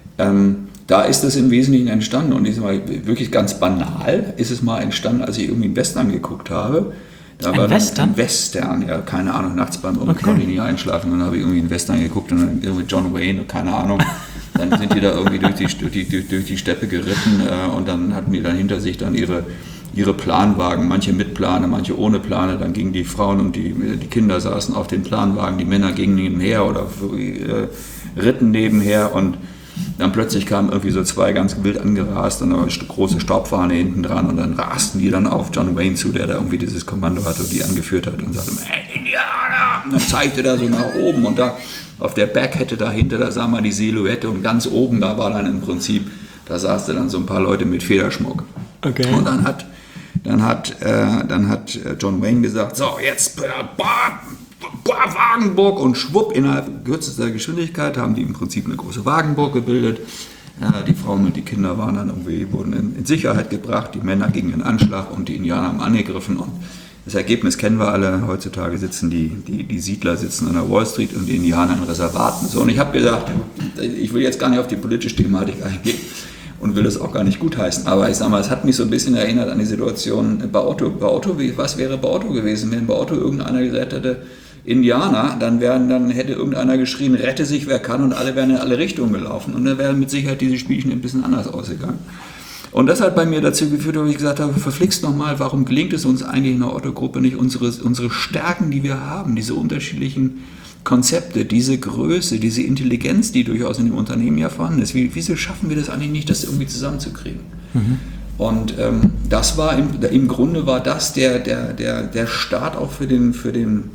S1: Da ist das im Wesentlichen entstanden, und ich sage mal, wirklich ganz banal ist es mal entstanden, als ich irgendwie einen Western geguckt habe. Da war ein Western, ja, keine Ahnung, nachts konnte ich nicht einschlafen, und dann habe ich irgendwie einen Western geguckt und dann irgendwie John Wayne, keine Ahnung. Dann sind die da irgendwie durch die Steppe geritten, und dann hatten die dann hinter sich dann ihre Planwagen, manche mit Plane, manche ohne Plane. Dann gingen die Frauen und die Kinder saßen auf den Planwagen, die Männer gingen nebenher oder ritten nebenher, und dann plötzlich kamen irgendwie so zwei ganz wild angerast und eine große Staubfahne hinten dran, und dann rasten die dann auf John Wayne zu, der da irgendwie dieses Kommando hatte und die angeführt hat, und sagte, hey Indianer! Und dann zeigte er so nach oben, und da auf der Bergkette dahinter, da sah man die Silhouette, und ganz oben, da war dann im Prinzip, da saßen dann so ein paar Leute mit Federschmuck. Okay. Und dann hat John Wayne gesagt, so jetzt Wagenburg, und schwupp, innerhalb kürzester Geschwindigkeit haben die im Prinzip eine große Wagenburg gebildet. Die Frauen und die Kinder wurden in Sicherheit gebracht, die Männer gingen in Anschlag und die Indianer haben angegriffen, und Das Ergebnis kennen wir alle. Heutzutage sitzen die Siedler sitzen an der Wall Street und die Indianer in Reservaten. So, und ich habe gesagt, ich will jetzt gar nicht auf die politische Thematik eingehen und will das auch gar nicht gutheißen. Aber ich sage mal, es hat mich so ein bisschen erinnert an die Situation bei Otto. Was wäre bei Otto gewesen, wenn bei Otto irgendeiner gesagt hätte, Indianer, dann hätte irgendeiner geschrien, rette sich wer kann, und alle wären in alle Richtungen gelaufen. Und dann wären mit Sicherheit diese Spielchen ein bisschen anders ausgegangen. Und das hat bei mir dazu geführt, dass ich gesagt habe, verflixt nochmal, warum gelingt es uns eigentlich in der Otto-Gruppe nicht, unsere Stärken, die wir haben, diese unterschiedlichen Konzepte, diese Größe, diese Intelligenz, die durchaus in dem Unternehmen ja vorhanden ist, wieso schaffen wir das eigentlich nicht, das irgendwie zusammenzukriegen? Und das war im Grunde war das der Start auch für den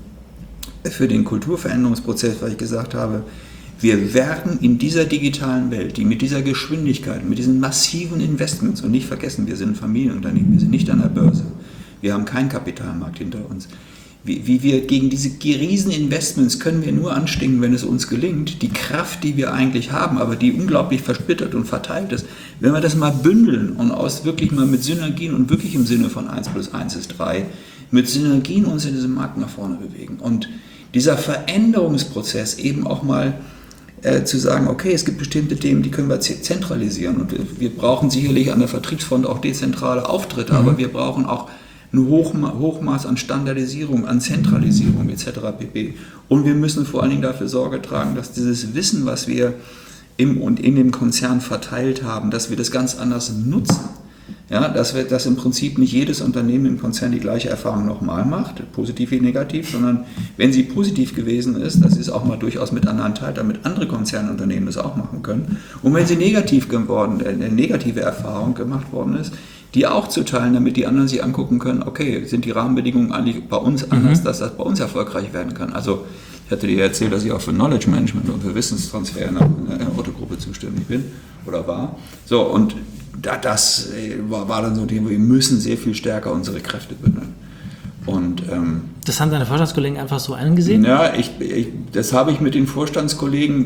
S1: Kulturveränderungsprozess, weil ich gesagt habe, wir werden in dieser digitalen Welt, die mit dieser Geschwindigkeit, mit diesen massiven Investments, und nicht vergessen, wir sind ein Familienunternehmen, wir sind nicht an der Börse, wir haben keinen Kapitalmarkt hinter uns. Wie wir gegen diese riesen Investments können wir nur anstinken, wenn es uns gelingt, die Kraft, die wir eigentlich haben, aber die unglaublich versplittert und verteilt ist, wenn wir das mal bündeln und wirklich mal mit Synergien und wirklich im Sinne von 1 + 1 = 3, mit Synergien uns in diesem Markt nach vorne bewegen. Und dieser Veränderungsprozess eben auch mal zu sagen, okay, es gibt bestimmte Themen, die können wir zentralisieren, und wir brauchen sicherlich an der Vertriebsfront auch dezentrale Auftritte, aber wir brauchen auch ein Hochmaß an Standardisierung, an Zentralisierung etc. pp. Und wir müssen vor allen Dingen dafür Sorge tragen, dass dieses Wissen, was wir in dem Konzern verteilt haben, dass wir das ganz anders nutzen. Ja, dass im Prinzip nicht jedes Unternehmen im Konzern die gleiche Erfahrung nochmal macht, positiv wie negativ, sondern wenn sie positiv gewesen ist, dass sie es auch mal durchaus mit anderen teilt, damit andere Konzernunternehmen das auch machen können. Und wenn sie eine negative Erfahrung gemacht worden ist, die auch zu teilen, damit die anderen sich angucken können, okay, sind die Rahmenbedingungen eigentlich bei uns anders, dass das bei uns erfolgreich werden kann. Also ich hatte dir erzählt, dass ich auch für Knowledge Management und für Wissenstransfer in der Otto-Gruppe zuständig bin oder war. So, und das war dann so ein Thema, wir müssen sehr viel stärker unsere Kräfte bündeln. Und,
S2: das haben deine Vorstandskollegen einfach so eingesehen?
S1: Ja, das habe ich mit den Vorstandskollegen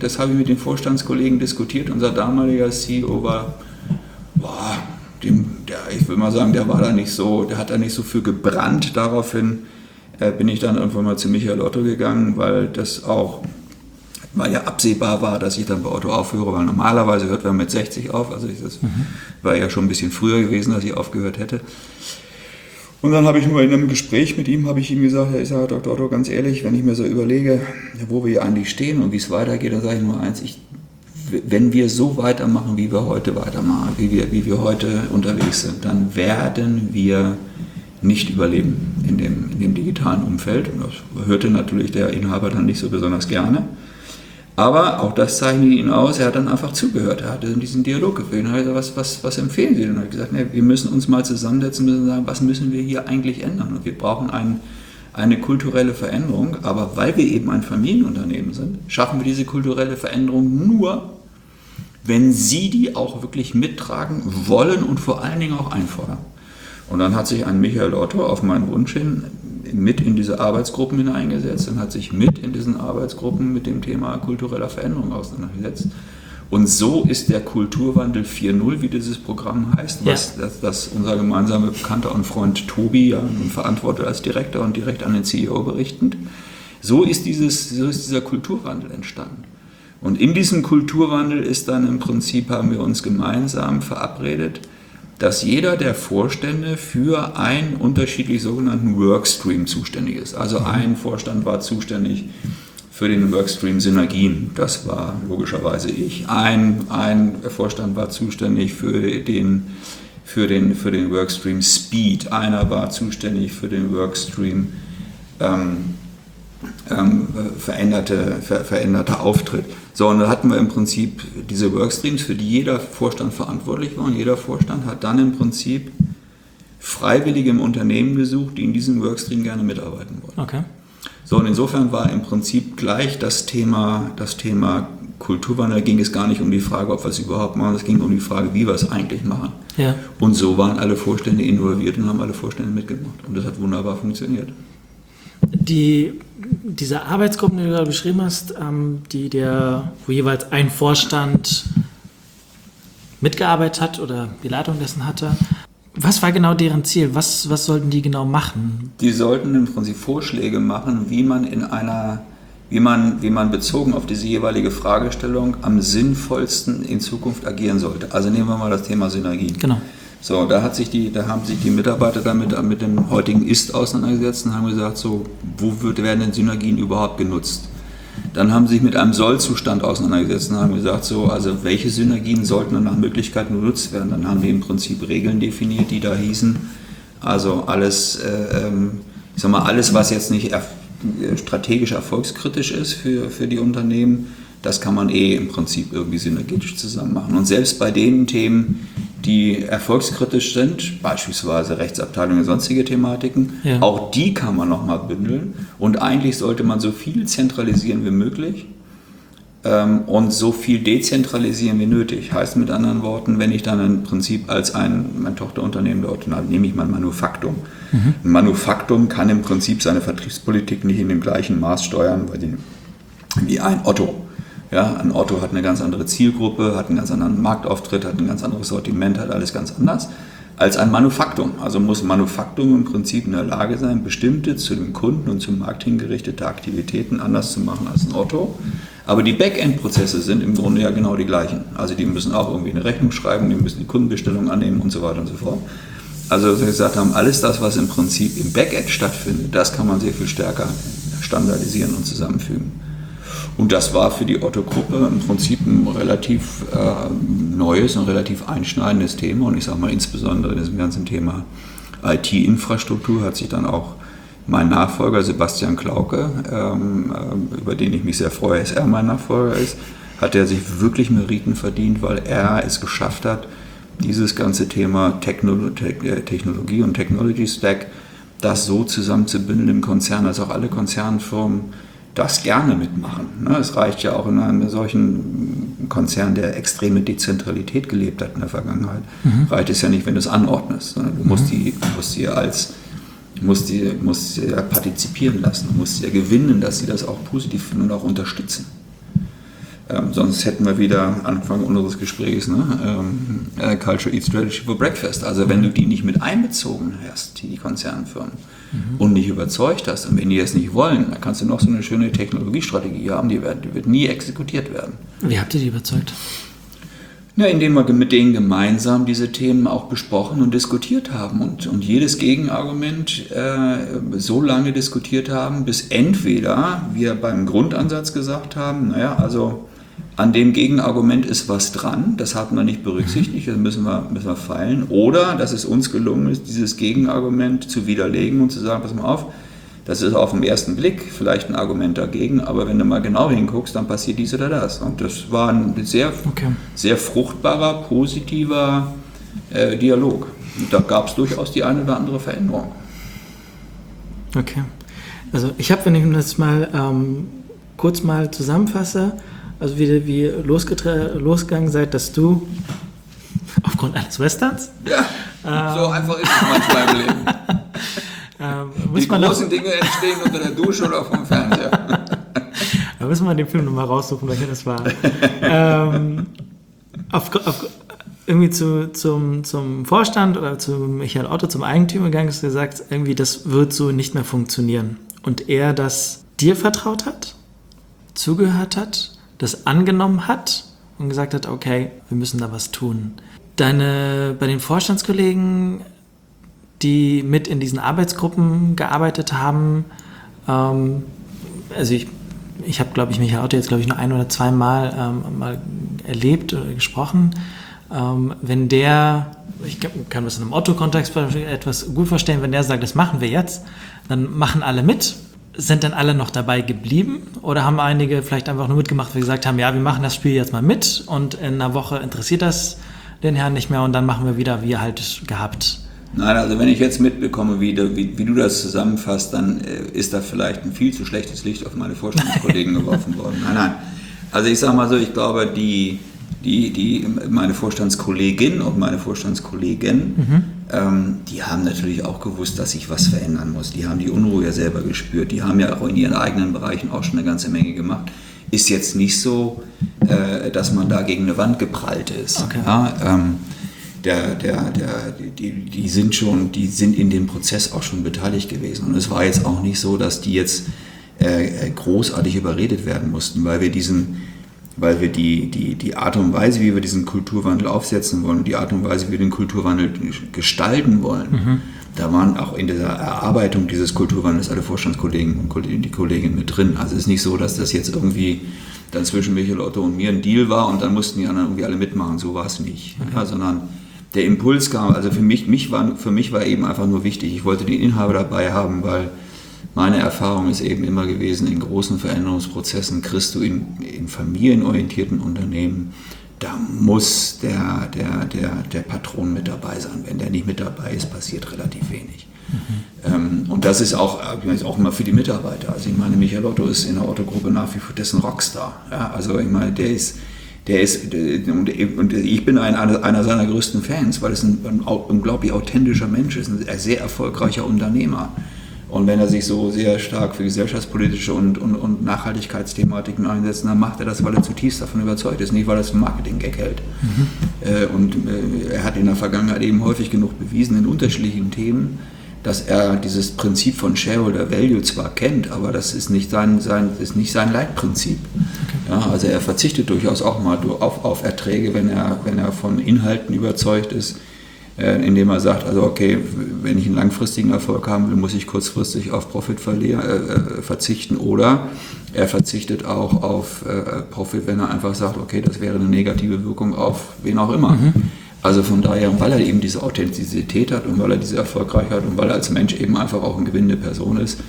S1: diskutiert. Unser damaliger CEO war, ich will mal sagen, der hat da nicht so für gebrannt. Daraufhin bin ich dann irgendwann mal zu Michael Otto gegangen, weil ja absehbar war, dass ich dann bei Otto aufhöre, weil normalerweise hört man mit 60 auf, also das war ja schon ein bisschen früher gewesen, dass ich aufgehört hätte. Und dann habe ich nur in einem Gespräch mit ihm, gesagt, ich sage, Dr. Otto, ganz ehrlich, wenn ich mir so überlege, wo wir hier eigentlich stehen und wie es weitergeht, dann sage ich nur eins, wenn wir so weitermachen, wie wir heute weitermachen, wie wir heute unterwegs sind, dann werden wir nicht überleben in dem digitalen Umfeld. Und das hörte natürlich der Inhaber dann nicht so besonders gerne. Aber auch das zeichnet ihn aus, er hat dann einfach zugehört, er hat in diesen Dialog geführt. Und er hat gesagt, was empfehlen Sie denn? Und er hat gesagt, wir müssen uns mal zusammensetzen, müssen sagen, was müssen wir hier eigentlich ändern? Und wir brauchen eine kulturelle Veränderung, aber weil wir eben ein Familienunternehmen sind, schaffen wir diese kulturelle Veränderung nur, wenn Sie die auch wirklich mittragen wollen und vor allen Dingen auch einfordern. Und dann hat sich ein Michael Otto auf meinen Wunsch hin mit in diese Arbeitsgruppen hineingesetzt und hat sich mit in diesen Arbeitsgruppen mit dem Thema kultureller Veränderung auseinandergesetzt. Und so ist der Kulturwandel 4.0, wie dieses Programm heißt, das unser gemeinsamer Bekannter und Freund Tobi verantwortet als Direktor und direkt an den CEO berichtend. So ist dieser Kulturwandel entstanden. Und in diesem Kulturwandel haben wir uns gemeinsam verabredet, dass jeder der Vorstände für einen unterschiedlich sogenannten Workstream zuständig ist. Also ein Vorstand war zuständig für den Workstream Synergien, das war logischerweise ich. Ein Vorstand war zuständig für den Workstream Speed, einer war zuständig für den Workstream veränderter Auftritt. So, und da hatten wir im Prinzip diese Workstreams, für die jeder Vorstand verantwortlich war, und jeder Vorstand hat dann im Prinzip Freiwillige im Unternehmen gesucht, die in diesem Workstream gerne mitarbeiten wollten.
S2: Okay.
S1: So, und insofern war im Prinzip gleich das Thema Kulturwandel, ging es gar nicht um die Frage, ob wir es überhaupt machen, es ging um die Frage, wie wir es eigentlich machen. Ja. Und so waren alle Vorstände involviert und haben alle Vorstände mitgemacht. Und das hat wunderbar funktioniert.
S2: Diese Arbeitsgruppen, die du gerade beschrieben hast, wo jeweils ein Vorstand mitgearbeitet hat oder die Leitung dessen hatte, Was war genau deren Ziel? Was sollten die genau machen?
S1: Die sollten im Prinzip Vorschläge machen, wie man bezogen auf diese jeweilige Fragestellung am sinnvollsten in Zukunft agieren sollte. Also nehmen wir mal das Thema Synergien.
S2: Genau.
S1: So, da haben sich die Mitarbeiter damit mit dem heutigen Ist auseinandergesetzt und haben gesagt, so, werden denn Synergien überhaupt genutzt? Dann haben sie sich mit einem Sollzustand auseinandergesetzt und haben gesagt, so, also welche Synergien sollten dann nach Möglichkeit genutzt werden? Dann haben die im Prinzip Regeln definiert, die da hießen, also alles, alles, was jetzt nicht strategisch erfolgskritisch ist für die Unternehmen, das kann man im Prinzip irgendwie synergetisch zusammen machen. Und selbst bei den Themen, die erfolgskritisch sind, beispielsweise Rechtsabteilung und sonstige Thematiken, auch die kann man nochmal bündeln. Und eigentlich sollte man so viel zentralisieren wie möglich und so viel dezentralisieren wie nötig. Heißt mit anderen Worten, wenn ich dann im Prinzip als mein Tochterunternehmen dort, nehme ich mal ein Manufaktum. Ein Manufaktum kann im Prinzip seine Vertriebspolitik nicht in dem gleichen Maß steuern wie ein Otto. Ja, ein Otto hat eine ganz andere Zielgruppe, hat einen ganz anderen Marktauftritt, hat ein ganz anderes Sortiment, hat alles ganz anders als ein Manufaktum. Also muss Manufaktum im Prinzip in der Lage sein, bestimmte zu dem Kunden und zum Markt hingerichtete Aktivitäten anders zu machen als ein Otto. Aber die Backend-Prozesse sind im Grunde ja genau die gleichen. Also die müssen auch irgendwie eine Rechnung schreiben, die müssen die Kundenbestellung annehmen und so weiter und so fort. Also was wir gesagt haben, alles das, was im Prinzip im Backend stattfindet, das kann man sehr viel stärker standardisieren und zusammenfügen. Und das war für die Otto-Gruppe im Prinzip ein relativ neues und relativ einschneidendes Thema. Und ich sage mal, insbesondere in diesem ganzen Thema IT-Infrastruktur hat sich dann auch mein Nachfolger Sebastian Klauke, über den ich mich sehr freue, dass er mein Nachfolger ist, hat er sich wirklich Meriten verdient, weil er es geschafft hat, dieses ganze Thema Technologie und Technology Stack, das so zusammenzubündeln im Konzern, dass auch alle Konzernfirmen das gerne mitmachen. Es reicht ja auch in einem solchen Konzern, der extreme Dezentralität gelebt hat in der Vergangenheit, reicht es ja nicht, wenn du es anordnest, sondern du musst sie partizipieren lassen, du musst sie ja gewinnen, dass sie das auch positiv finden und auch unterstützen. Sonst hätten wir wieder Anfang unseres Gesprächs, Culture Eat Strategy for Breakfast. Also wenn du die nicht mit einbezogen hast, die Konzernfirmen, und nicht überzeugt hast, und wenn die das nicht wollen, dann kannst du noch so eine schöne Technologiestrategie haben, die wird nie exekutiert werden.
S2: Wie habt ihr die überzeugt?
S1: Indem wir mit denen gemeinsam diese Themen auch besprochen und diskutiert haben und jedes Gegenargument so lange diskutiert haben, bis entweder wir beim Grundansatz gesagt haben, an dem Gegenargument ist was dran, das hatten wir nicht berücksichtigt, das müssen wir feilen. Oder dass es uns gelungen ist, dieses Gegenargument zu widerlegen und zu sagen, pass mal auf, das ist auf den ersten Blick vielleicht ein Argument dagegen, aber wenn du mal genau hinguckst, dann passiert dies oder das. Und das war ein sehr fruchtbarer, positiver Dialog. Und da gab es durchaus die eine oder andere Veränderung.
S2: Okay. Also ich habe, wenn ich das mal kurz mal zusammenfasse, also wie losgegangen seid, dass du aufgrund eines Westerns...
S1: Ja, so einfach ist es manchmal im Leben. Die großen Dinge entstehen unter der Dusche oder vom Fernseher.
S2: Da müssen wir den Film nochmal raussuchen, welcher das war. Irgendwie zum Vorstand oder zu Michael Otto, zum Eigentümer gegangen ist, gesagt, irgendwie das wird so nicht mehr funktionieren. Und er das dir vertraut hat, zugehört hat, das angenommen hat und gesagt hat, okay, wir müssen da was tun. Bei den Vorstandskollegen, die mit in diesen Arbeitsgruppen gearbeitet haben, also ich habe, glaube ich, Michael Otto jetzt, glaube ich, nur ein- oder zweimal mal erlebt oder gesprochen. Wenn ich kann das in einem Otto-Kontext etwas gut verstehen, wenn der sagt, das machen wir jetzt, dann machen alle mit. Sind dann alle noch dabei geblieben oder haben einige vielleicht einfach nur mitgemacht, weil sie gesagt haben, ja, wir machen das Spiel jetzt mal mit und in einer Woche interessiert das den Herrn nicht mehr und dann machen wir wieder wie halt gehabt?
S1: Nein, also wenn ich jetzt mitbekomme, wie du das zusammenfasst, dann ist da vielleicht ein viel zu schlechtes Licht auf meine Vorstandskollegen geworfen worden. Nein. Also ich sage mal so, ich glaube, meine Vorstandskollegin und meine Vorstandskollegen, die haben natürlich auch gewusst, dass sich was verändern muss. Die haben die Unruhe ja selber gespürt. Die haben ja auch in ihren eigenen Bereichen auch schon eine ganze Menge gemacht. Ist jetzt nicht so, dass man da gegen eine Wand geprallt ist.
S2: Okay.
S1: Ja, die sind in dem Prozess auch schon beteiligt gewesen. Und es war jetzt auch nicht so, dass die jetzt großartig überredet werden mussten, weil wir die Art und Weise, wie wir diesen Kulturwandel aufsetzen wollen, die Art und Weise, wie wir den Kulturwandel gestalten wollen, da waren auch in der Erarbeitung dieses Kulturwandels alle Vorstandskollegen und die Kolleginnen mit drin. Also es ist nicht so, dass das jetzt irgendwie dann zwischen Michael Otto und mir ein Deal war und dann mussten die anderen irgendwie alle mitmachen. So war es nicht. Ja, sondern der Impuls kam, also für mich war eben einfach nur wichtig, ich wollte den Inhaber dabei haben, weil meine Erfahrung ist eben immer gewesen, in großen Veränderungsprozessen kriegst du in familienorientierten Unternehmen, da muss der Patron mit dabei sein. Wenn der nicht mit dabei ist, passiert relativ wenig. Und das ist auch immer für die Mitarbeiter. Also ich meine, Michael Otto ist in der Otto-Gruppe nach wie vor dessen Rockstar. Ja, also ich meine, und ich bin einer seiner größten Fans, weil es ein unglaublich authentischer Mensch ist, ein sehr erfolgreicher Unternehmer. Und wenn er sich so sehr stark für gesellschaftspolitische und Nachhaltigkeitsthematiken einsetzt, dann macht er das, weil er zutiefst davon überzeugt ist, nicht weil er es für Marketing-Gag hält. Und er hat in der Vergangenheit eben häufig genug bewiesen in unterschiedlichen Themen, dass er dieses Prinzip von Shareholder Value zwar kennt, aber das ist nicht sein Leitprinzip. Okay. Ja, also er verzichtet durchaus auch mal auf Erträge, wenn er von Inhalten überzeugt ist, indem er sagt, also okay, wenn ich einen langfristigen Erfolg haben will, muss ich kurzfristig auf Profit verzichten, oder er verzichtet auch auf Profit, wenn er einfach sagt, okay, das wäre eine negative Wirkung auf wen auch immer. Also von daher, weil er eben diese Authentizität hat und weil er diese Erfolgreichheit hat und weil er als Mensch eben einfach auch eine gewinnende Person ist,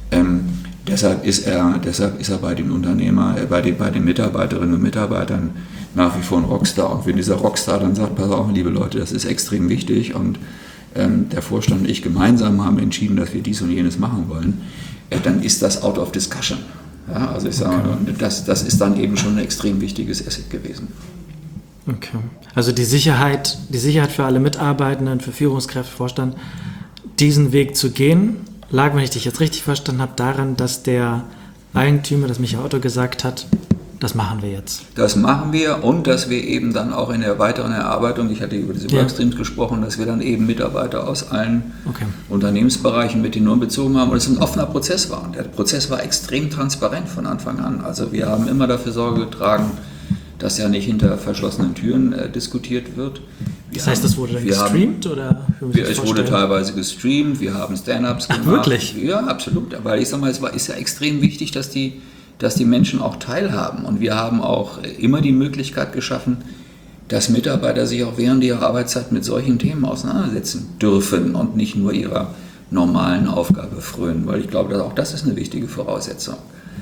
S1: deshalb ist er bei den bei den Mitarbeiterinnen und Mitarbeitern nach wie vor ein Rockstar. Und wenn dieser Rockstar dann sagt, pass auf, liebe Leute, das ist extrem wichtig und der Vorstand und ich gemeinsam haben entschieden, dass wir dies und jenes machen wollen, dann ist das out of discussion. Ja, also ich sage mal, das ist dann eben schon ein extrem wichtiges Asset gewesen.
S2: Okay. Also die Sicherheit für alle Mitarbeitenden, für Führungskräfte, Vorstand, diesen Weg zu gehen, lag, wenn ich dich jetzt richtig verstanden habe, daran, dass der Eigentümer, dass Michael Otto gesagt hat, das machen wir jetzt. Das machen wir, und dass wir eben dann auch in der weiteren Erarbeitung, ich hatte über diese Workstreams gesprochen, dass wir dann eben Mitarbeiter aus allen Unternehmensbereichen mit hineinbezogen haben und es ein offener Prozess war. Der Prozess war extrem transparent von Anfang an. Also wir haben immer dafür Sorge getragen, dass ja nicht hinter verschlossenen Türen diskutiert wird. Das wurde dann gestreamt? Es wurde teilweise gestreamt, wir haben Stand-ups gemacht. Ach, wirklich? Ja, absolut. Aber ich sag mal, ist ja extrem wichtig, dass die Menschen auch teilhaben. Und wir haben auch immer die Möglichkeit geschaffen, dass Mitarbeiter sich auch während ihrer Arbeitszeit mit solchen Themen auseinandersetzen dürfen und nicht nur ihrer normalen Aufgabe frönen. Weil ich glaube, auch das ist eine wichtige Voraussetzung.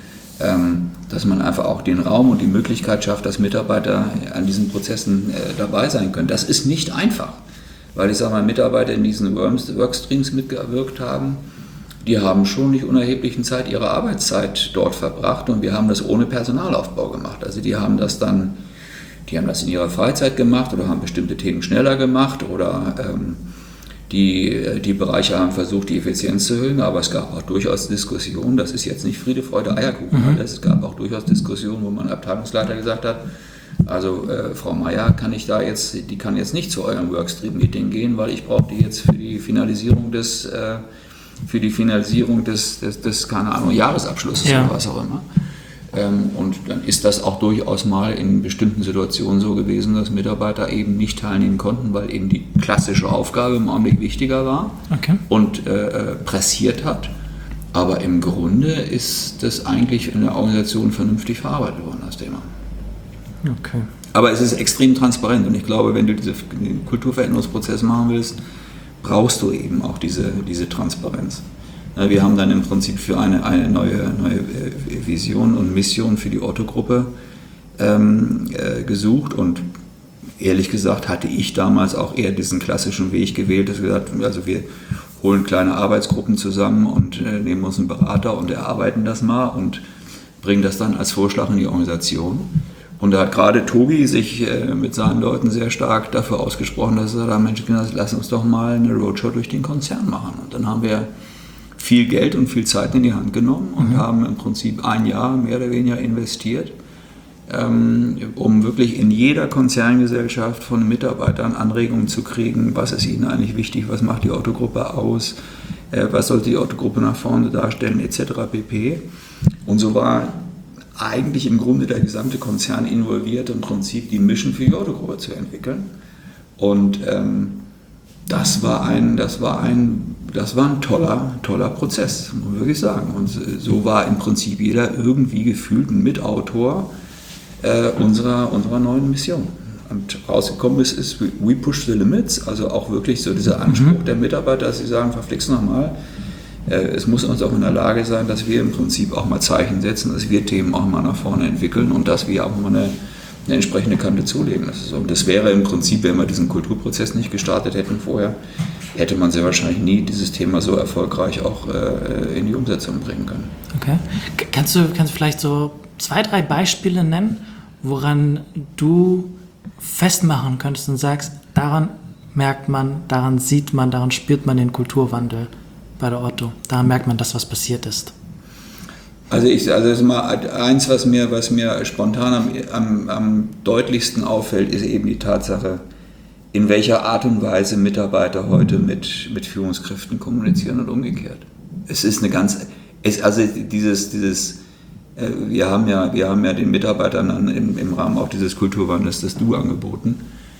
S2: Dass man einfach auch den Raum und die Möglichkeit schafft, dass Mitarbeiter an diesen Prozessen dabei sein können. Das ist nicht einfach, weil ich sage mal, Mitarbeiter in diesen Workstreams mitgewirkt haben, die haben schon nicht unerheblichen Zeit ihrer Arbeitszeit dort verbracht, und wir haben das ohne Personalaufbau gemacht. Also die haben das in ihrer Freizeit gemacht oder haben bestimmte Themen schneller gemacht oder die Bereiche haben versucht, die Effizienz zu erhöhen, aber es gab auch durchaus Diskussionen, das ist jetzt nicht Friede, Freude, Eierkuchen, es gab auch durchaus Diskussionen, wo mein Abteilungsleiter gesagt hat, also Frau Meier kann jetzt nicht zu eurem Workstream-Meeting gehen, weil ich brauche die jetzt für die Finalisierung des keine Ahnung, Jahresabschlusses oder was auch immer. Und dann ist das auch durchaus mal in bestimmten Situationen so gewesen, dass Mitarbeiter eben nicht teilnehmen konnten, weil eben die klassische Aufgabe im Augenblick wichtiger war und pressiert hat. Aber im Grunde ist das eigentlich in der Organisation vernünftig verarbeitet worden, das Thema. Okay. Aber es ist extrem transparent, und ich glaube, wenn du den Kulturveränderungsprozess machen willst, brauchst du eben auch diese Transparenz. Wir haben dann im Prinzip für eine neue Vision und Mission für die Otto-Gruppe gesucht, und ehrlich gesagt hatte ich damals auch eher diesen klassischen Weg gewählt, dass wir gesagt haben, also wir holen kleine Arbeitsgruppen zusammen und nehmen uns einen Berater und erarbeiten das mal und bringen das dann als Vorschlag in die Organisation. Und da hat gerade Tobi sich mit seinen Leuten sehr stark dafür ausgesprochen, dass er sagt, Mensch, lass uns doch mal eine Roadshow durch den Konzern machen. Und dann haben wir viel Geld und viel Zeit in die Hand genommen und haben im Prinzip ein Jahr mehr oder weniger investiert,
S1: um wirklich in jeder Konzerngesellschaft von Mitarbeitern Anregungen zu kriegen, was ist ihnen eigentlich wichtig, was macht die Otto-Gruppe aus, was soll die Otto-Gruppe nach vorne darstellen, etc. pp. Und so war eigentlich im Grunde der gesamte Konzern involviert, im Prinzip die Mission für die Otto-Gruppe zu entwickeln. Und das war ein toller Prozess, muss man wirklich sagen. Und so war im Prinzip jeder irgendwie gefühlt ein Mitautor unserer neuen Mission. Und rausgekommen ist We Push the Limits, also auch wirklich so dieser Anspruch der Mitarbeiter, dass sie sagen, verflixt nochmal, es muss uns auch in der Lage sein, dass wir im Prinzip auch mal Zeichen setzen, dass wir Themen auch mal nach vorne entwickeln und dass wir auch mal eine entsprechende Kante zulegen. Und das wäre im Prinzip, wenn wir diesen Kulturprozess nicht gestartet hätten vorher, hätte man sehr wahrscheinlich nie dieses Thema so erfolgreich auch in die Umsetzung bringen können.
S2: Okay. Kannst du vielleicht so 2, 3 Beispiele nennen, woran du festmachen könntest und sagst, daran merkt man, daran sieht man, daran spürt man den Kulturwandel bei der Otto. Daran merkt man, dass was passiert ist.
S1: Also das ist mal eins, was mir spontan am deutlichsten auffällt, ist eben die Tatsache, in welcher Art und Weise Mitarbeiter heute mit Führungskräften kommunizieren und umgekehrt. Es ist wir haben ja den Mitarbeitern dann im Rahmen auch dieses Kulturwandels das Du angeboten,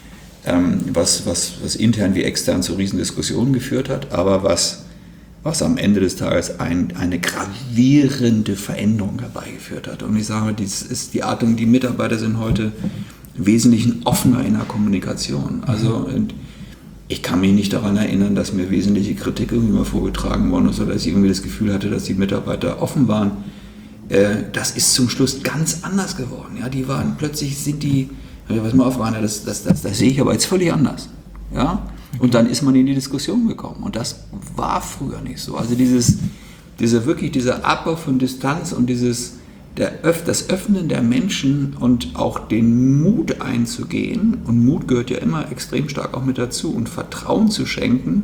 S1: was intern wie extern zu Riesendiskussionen geführt hat, aber was am Ende des Tages eine gravierende Veränderung herbeigeführt hat. Und ich sage, die Mitarbeiter sind heute wesentlich offener in der Kommunikation. Also ich kann mich nicht daran erinnern, dass mir wesentliche Kritik irgendwie mal vorgetragen worden ist oder dass ich irgendwie das Gefühl hatte, dass die Mitarbeiter offen waren. Das ist zum Schluss ganz anders geworden. Ja, plötzlich pass mal auf, Rainer, das sehe ich aber jetzt völlig anders. Ja? Und dann ist man in die Diskussion gekommen. Und das war früher nicht so. Also dieser Abbau von Distanz und das Öffnen der Menschen und auch den Mut einzugehen, und Mut gehört ja immer extrem stark auch mit dazu, und Vertrauen zu schenken,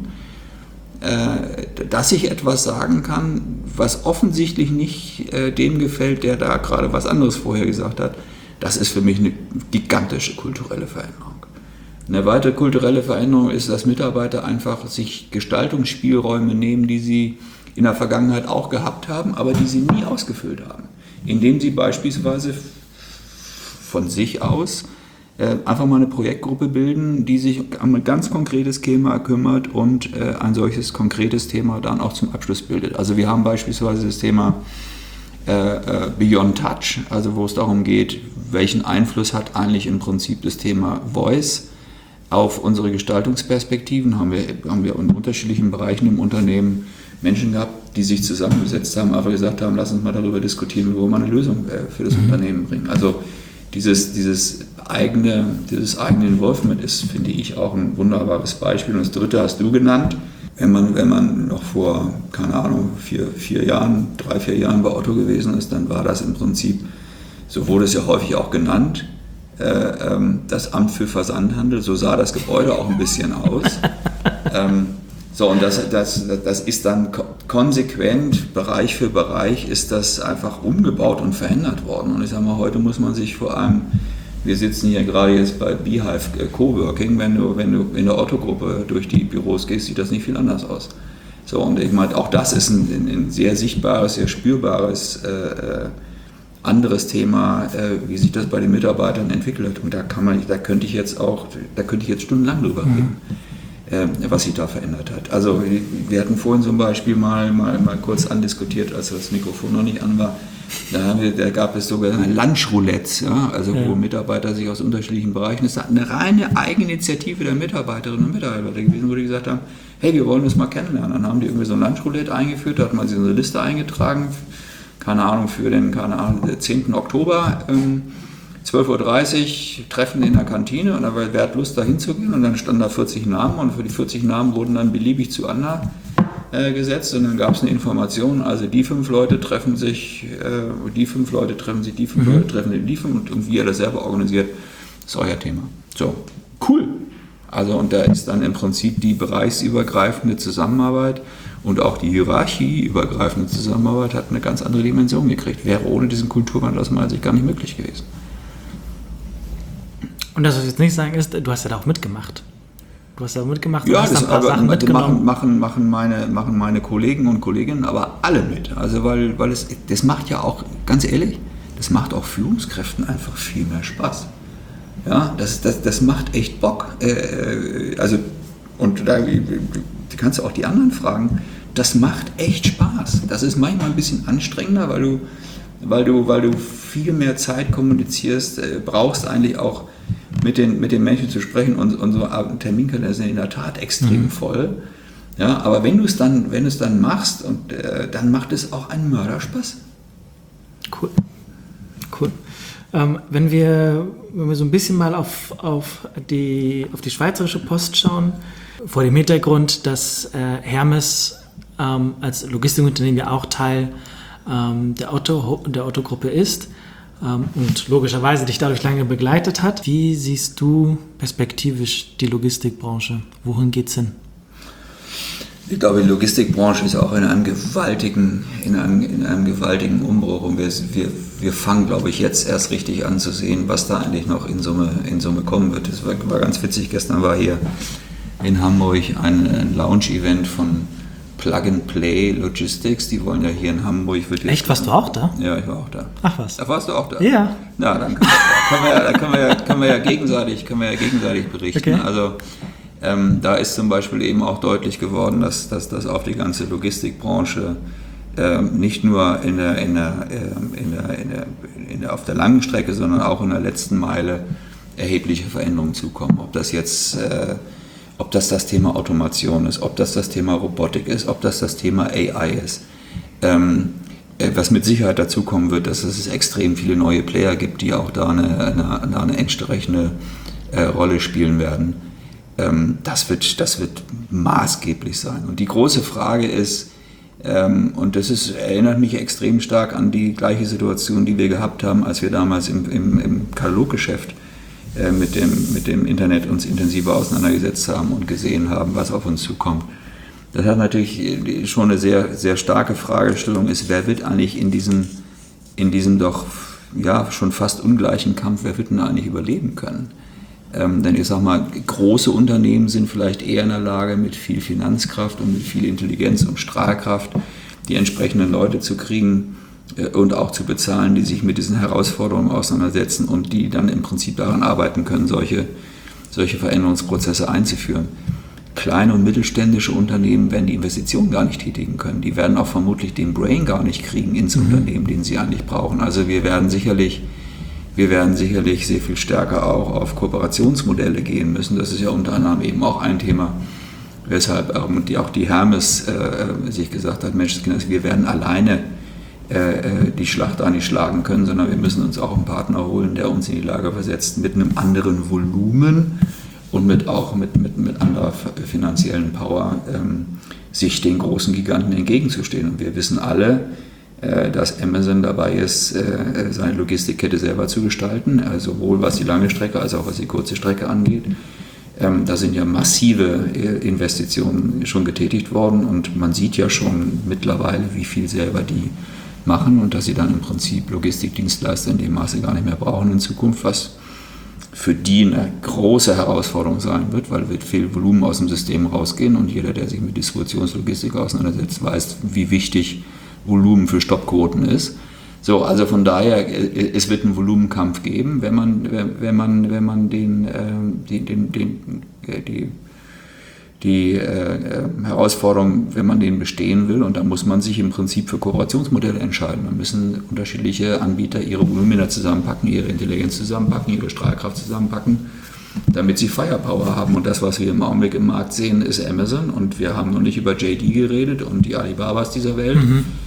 S1: dass ich etwas sagen kann, was offensichtlich nicht dem gefällt, der da gerade was anderes vorher gesagt hat, das ist für mich eine gigantische kulturelle Veränderung. Eine weitere kulturelle Veränderung ist, dass Mitarbeiter einfach sich Gestaltungsspielräume nehmen, die sie in der Vergangenheit auch gehabt haben, aber die sie nie ausgefüllt haben. Indem sie beispielsweise von sich aus einfach mal eine Projektgruppe bilden, die sich um ein ganz konkretes Thema kümmert und ein solches konkretes Thema dann auch zum Abschluss bildet. Also wir haben beispielsweise das Thema Beyond Touch, also wo es darum geht, welchen Einfluss hat eigentlich im Prinzip das Thema Voice auf unsere Gestaltungsperspektiven. Haben wir in unterschiedlichen Bereichen im Unternehmen Menschen gehabt, die sich zusammengesetzt haben, einfach gesagt haben, lass uns mal darüber diskutieren, wo wir eine Lösung für das Unternehmen bringen. Also dieses eigene Involvement ist, finde ich, auch ein wunderbares Beispiel. Und das dritte hast du genannt. Wenn man noch vor, keine Ahnung, 3-4 Jahren bei Otto gewesen ist, dann war das im Prinzip, so wurde es ja häufig auch genannt, das Amt für Versandhandel, so sah das Gebäude auch ein bisschen aus. Und das ist dann konsequent, Bereich für Bereich, ist das einfach umgebaut und verändert worden. Und ich sage mal, heute muss man sich vor allem, wir sitzen hier gerade jetzt bei Beehive Coworking, wenn du in der Otto-Gruppe durch die Büros gehst, sieht das nicht viel anders aus. So, und ich meine, auch das ist ein sehr sichtbares, sehr spürbares anderes Thema, wie sich das bei den Mitarbeitern entwickelt hat. Und da könnte ich jetzt stundenlang drüber reden, was sich da verändert hat. Also wir hatten vorhin zum Beispiel mal kurz andiskutiert, als das Mikrofon noch nicht an war. Da gab es sogar Lunchroulettes, ja, also wo Mitarbeiter sich aus unterschiedlichen Bereichen, das ist eine reine Eigeninitiative der Mitarbeiterinnen und Mitarbeiter gewesen, wo die gesagt haben, hey, wir wollen uns mal kennenlernen. Dann haben die irgendwie so ein Lunchroulette eingeführt, da hat man sich so eine Liste eingetragen, für den 10. Oktober, 12.30 Uhr, Treffen in der Kantine, und wer hat Lust da hinzugehen, und dann standen da 40 Namen, und für die 40 Namen wurden dann beliebig zueinander gesetzt, und dann gab es eine Information, also die 5 Leute treffen sich, die 5 Leute treffen sich, die 5 Leute treffen sich, die 5, und wie ihr das selber organisiert, ist euer Thema. So, cool. Also, und da ist dann im Prinzip die bereichsübergreifende Zusammenarbeit und auch die hierarchieübergreifende Zusammenarbeit hat eine ganz andere Dimension gekriegt. Wäre ohne diesen Kulturwandel aus meiner Sicht gar nicht möglich gewesen.
S2: Und das, was ich jetzt nicht sagen ist, du hast ja da auch mitgemacht. Du hast ja auch mitgemacht,
S1: Ja,
S2: hast
S1: das
S2: ein paar Sachen mitgenommen.
S1: machen meine Kollegen und Kolleginnen aber alle mit. Also weil das macht ja auch, ganz ehrlich, das macht auch Führungskräften einfach viel mehr Spaß. Ja, das macht echt Bock. Und da kannst du auch die anderen fragen, das macht echt Spaß. Das ist manchmal ein bisschen anstrengender, weil du viel mehr Zeit kommunizierst, brauchst eigentlich auch mit den Menschen zu sprechen und so ein Terminkalender ist in der Tat extrem voll. Ja, aber wenn du es dann machst, dann macht es auch einen Mörderspaß.
S2: Cool. Wenn wir so ein bisschen mal auf die Schweizerische Post schauen, vor dem Hintergrund, dass Hermes als Logistikunternehmen ja auch Teil der Otto-Gruppe ist und logischerweise dich dadurch lange begleitet hat. Wie siehst du perspektivisch die Logistikbranche? Wohin geht's hin?
S1: Ich glaube, die Logistikbranche ist auch in einem gewaltigen Umbruch und wir fangen, glaube ich, jetzt erst richtig an zu sehen, was da eigentlich noch in Summe kommen wird. Das war ganz witzig. Gestern war hier in Hamburg ein Launch-Event von Plug-and-Play Logistics. Die wollen ja hier in Hamburg.
S2: Echt? Warst du auch da?
S1: Ja, ich war auch da.
S2: Ach was?
S1: Da warst du auch da?
S2: Ja.
S1: Na, dann können wir ja gegenseitig berichten. Okay. Also da ist zum Beispiel eben auch deutlich geworden, dass auf die ganze Logistikbranche nicht nur auf der langen Strecke, sondern auch in der letzten Meile erhebliche Veränderungen zukommen. Ob das Thema Automation ist, ob das Thema Robotik ist, ob das Thema AI ist. Was mit Sicherheit dazu kommen wird, dass es extrem viele neue Player gibt, die auch da eine entsprechende Rolle spielen werden. Das wird maßgeblich sein. Und die große Frage ist, und erinnert mich extrem stark an die gleiche Situation, die wir gehabt haben, als wir damals im Kataloggeschäft mit dem Internet uns intensiver auseinandergesetzt haben und gesehen haben, was auf uns zukommt. Das hat natürlich schon eine sehr, sehr starke Fragestellung ist, wer wird eigentlich in diesem doch ja schon fast ungleichen Kampf, wer wird denn eigentlich überleben können? Denn ich sag mal, große Unternehmen sind vielleicht eher in der Lage, mit viel Finanzkraft und mit viel Intelligenz und Strahlkraft die entsprechenden Leute zu kriegen und auch zu bezahlen, die sich mit diesen Herausforderungen auseinandersetzen und die dann im Prinzip daran arbeiten können, solche Veränderungsprozesse einzuführen. Kleine und mittelständische Unternehmen werden die Investitionen gar nicht tätigen können. Die werden auch vermutlich den Brain gar nicht kriegen ins Unternehmen, den sie eigentlich brauchen. Also wir werden sicherlich sehr viel stärker auch auf Kooperationsmodelle gehen müssen. Das ist ja unter anderem eben auch ein Thema, weshalb auch die Hermes sich gesagt hat, Mensch, wir werden alleine die Schlacht da nicht schlagen können, sondern wir müssen uns auch einen Partner holen, der uns in die Lage versetzt, mit einem anderen Volumen und mit anderer finanziellen Power sich den großen Giganten entgegenzustehen. Und wir wissen alle, dass Amazon dabei ist, seine Logistikkette selber zu gestalten, also sowohl was die lange Strecke als auch was die kurze Strecke angeht. Da sind ja massive Investitionen schon getätigt worden und man sieht ja schon mittlerweile, wie viel selber die machen und dass sie dann im Prinzip Logistikdienstleister in dem Maße gar nicht mehr brauchen in Zukunft, was für die eine große Herausforderung sein wird, weil wird viel Volumen aus dem System rausgehen und jeder, der sich mit Distributionslogistik auseinandersetzt, weiß, wie wichtig Volumen für Stoppquoten ist. So, also von daher, es wird einen Volumenkampf geben, wenn man die Herausforderung, wenn man den bestehen will, und da muss man sich im Prinzip für Kooperationsmodelle entscheiden. Da müssen unterschiedliche Anbieter ihre Volumina zusammenpacken, ihre Intelligenz zusammenpacken, ihre Strahlkraft zusammenpacken, damit sie Firepower haben. Und das, was wir im Augenblick im Markt sehen, ist Amazon. Und wir haben noch nicht über JD geredet und die Alibabas dieser Welt,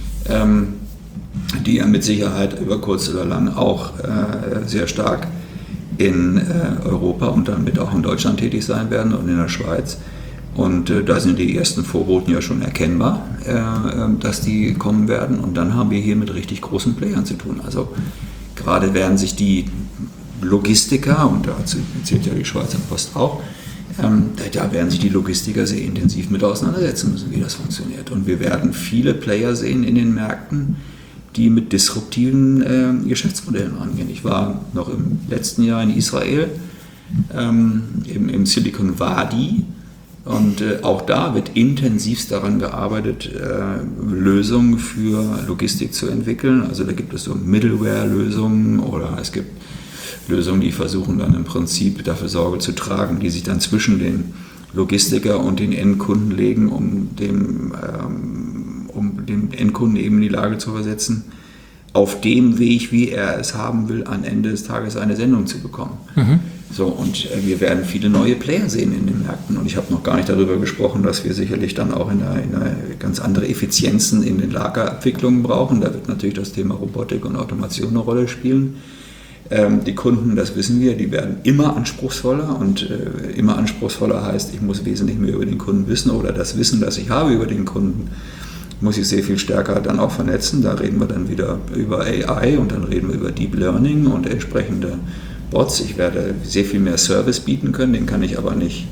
S1: die ja mit Sicherheit über kurz oder lang auch sehr stark in Europa und damit auch in Deutschland tätig sein werden und in der Schweiz. Und da sind die ersten Vorboten ja schon erkennbar, dass die kommen werden. Und dann haben wir hier mit richtig großen Playern zu tun. Also gerade werden sich die Logistiker, und dazu zählt ja die Schweizer Post auch, da werden sich die Logistiker sehr intensiv mit auseinandersetzen müssen, wie das funktioniert. Und wir werden viele Player sehen in den Märkten, die mit disruptiven Geschäftsmodellen rangehen. Ich war noch im letzten Jahr in Israel im Silicon Valley. Und auch da wird intensivst daran gearbeitet, Lösungen für Logistik zu entwickeln. Also da gibt es so Middleware-Lösungen oder es gibt Lösungen, die versuchen dann im Prinzip dafür Sorge zu tragen, die sich dann zwischen den Logistiker und den Endkunden legen, um dem Endkunden eben in die Lage zu versetzen, auf dem Weg, wie er es haben will, am Ende des Tages eine Sendung zu bekommen. So, und wir werden viele neue Player sehen in den Märkten. Und ich habe noch gar nicht darüber gesprochen, dass wir sicherlich dann auch in eine ganz andere Effizienzen in den Lagerabwicklungen brauchen. Da wird natürlich das Thema Robotik und Automation eine Rolle spielen. Die Kunden, das wissen wir, die werden immer anspruchsvoller. Und immer anspruchsvoller heißt, ich muss wesentlich mehr über den Kunden wissen oder das Wissen, das ich habe über den Kunden, muss ich sehr viel stärker dann auch vernetzen. Da reden wir dann wieder über AI und dann reden wir über Deep Learning und entsprechende Bots. Ich werde sehr viel mehr Service bieten können, den kann ich nicht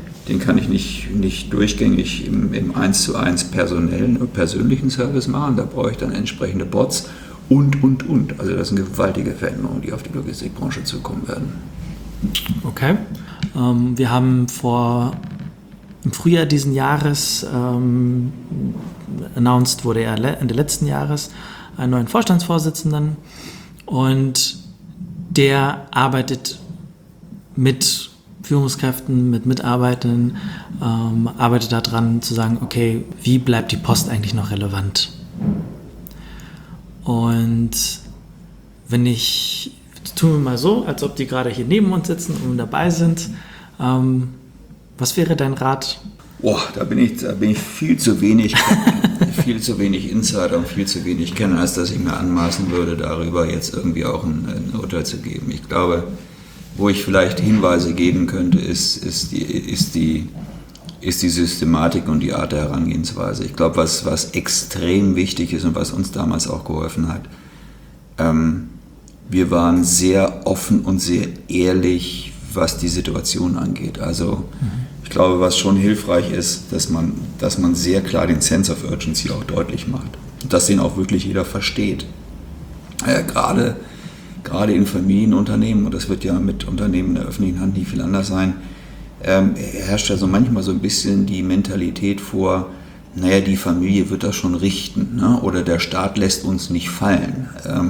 S1: durchgängig im 1:1 persönlichen Service machen. Da brauche ich dann entsprechende Bots und. Also das sind gewaltige Veränderungen, die auf die Logistikbranche zukommen werden.
S2: Okay. Wir haben im Frühjahr diesen Jahres announced wurde ja Ende letzten Jahres einen neuen Vorstandsvorsitzenden und der arbeitet mit Führungskräften, mit Mitarbeitern, arbeitet daran zu sagen, okay, wie bleibt die Post eigentlich noch relevant? Und tun wir mal so, als ob die gerade hier neben uns sitzen und dabei sind, was wäre dein Rat?
S1: Da bin ich viel zu wenig Insider und viel zu wenig Kenner, als dass ich mir anmaßen würde, darüber jetzt irgendwie auch ein Urteil zu geben. Ich glaube, wo ich vielleicht Hinweise geben könnte, ist die Systematik und die Art der Herangehensweise. Ich glaube, was extrem wichtig ist und was uns damals auch geholfen hat, wir waren sehr offen und sehr ehrlich, was die Situation angeht. Also ich glaube, was schon hilfreich ist, dass man sehr klar den Sense of Urgency auch deutlich macht. Und dass den auch wirklich jeder versteht. Gerade in Familienunternehmen, und das wird ja mit Unternehmen der öffentlichen Hand nicht viel anders sein, herrscht ja so manchmal so ein bisschen die Mentalität vor, naja, die Familie wird das schon richten, ne? Oder der Staat lässt uns nicht fallen.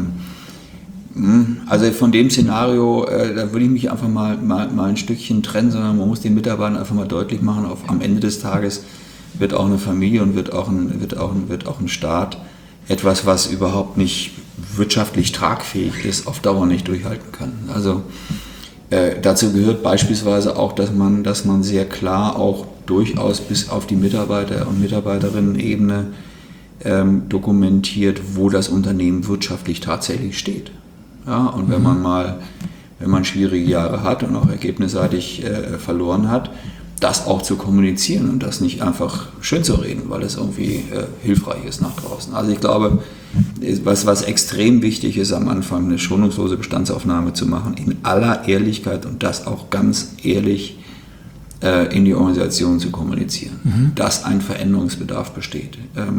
S1: Also von dem Szenario, da würde ich mich einfach mal ein Stückchen trennen, sondern man muss den Mitarbeitern einfach mal deutlich machen, am Ende des Tages wird auch eine Familie und wird auch ein Staat etwas, was überhaupt nicht wirtschaftlich tragfähig ist, auf Dauer nicht durchhalten kann. Also dazu gehört beispielsweise auch, dass man sehr klar auch durchaus bis auf die Mitarbeiter- und Mitarbeiterinnen-Ebene dokumentiert, wo das Unternehmen wirtschaftlich tatsächlich steht. Ja, und wenn man schwierige Jahre hat und auch ergebnisseitig verloren hat, das auch zu kommunizieren und das nicht einfach schön zu reden, weil es irgendwie hilfreich ist nach draußen. Also ich glaube, was extrem wichtig ist, am Anfang eine schonungslose Bestandsaufnahme zu machen, in aller Ehrlichkeit und das auch ganz ehrlich in die Organisation zu kommunizieren, dass ein Veränderungsbedarf besteht.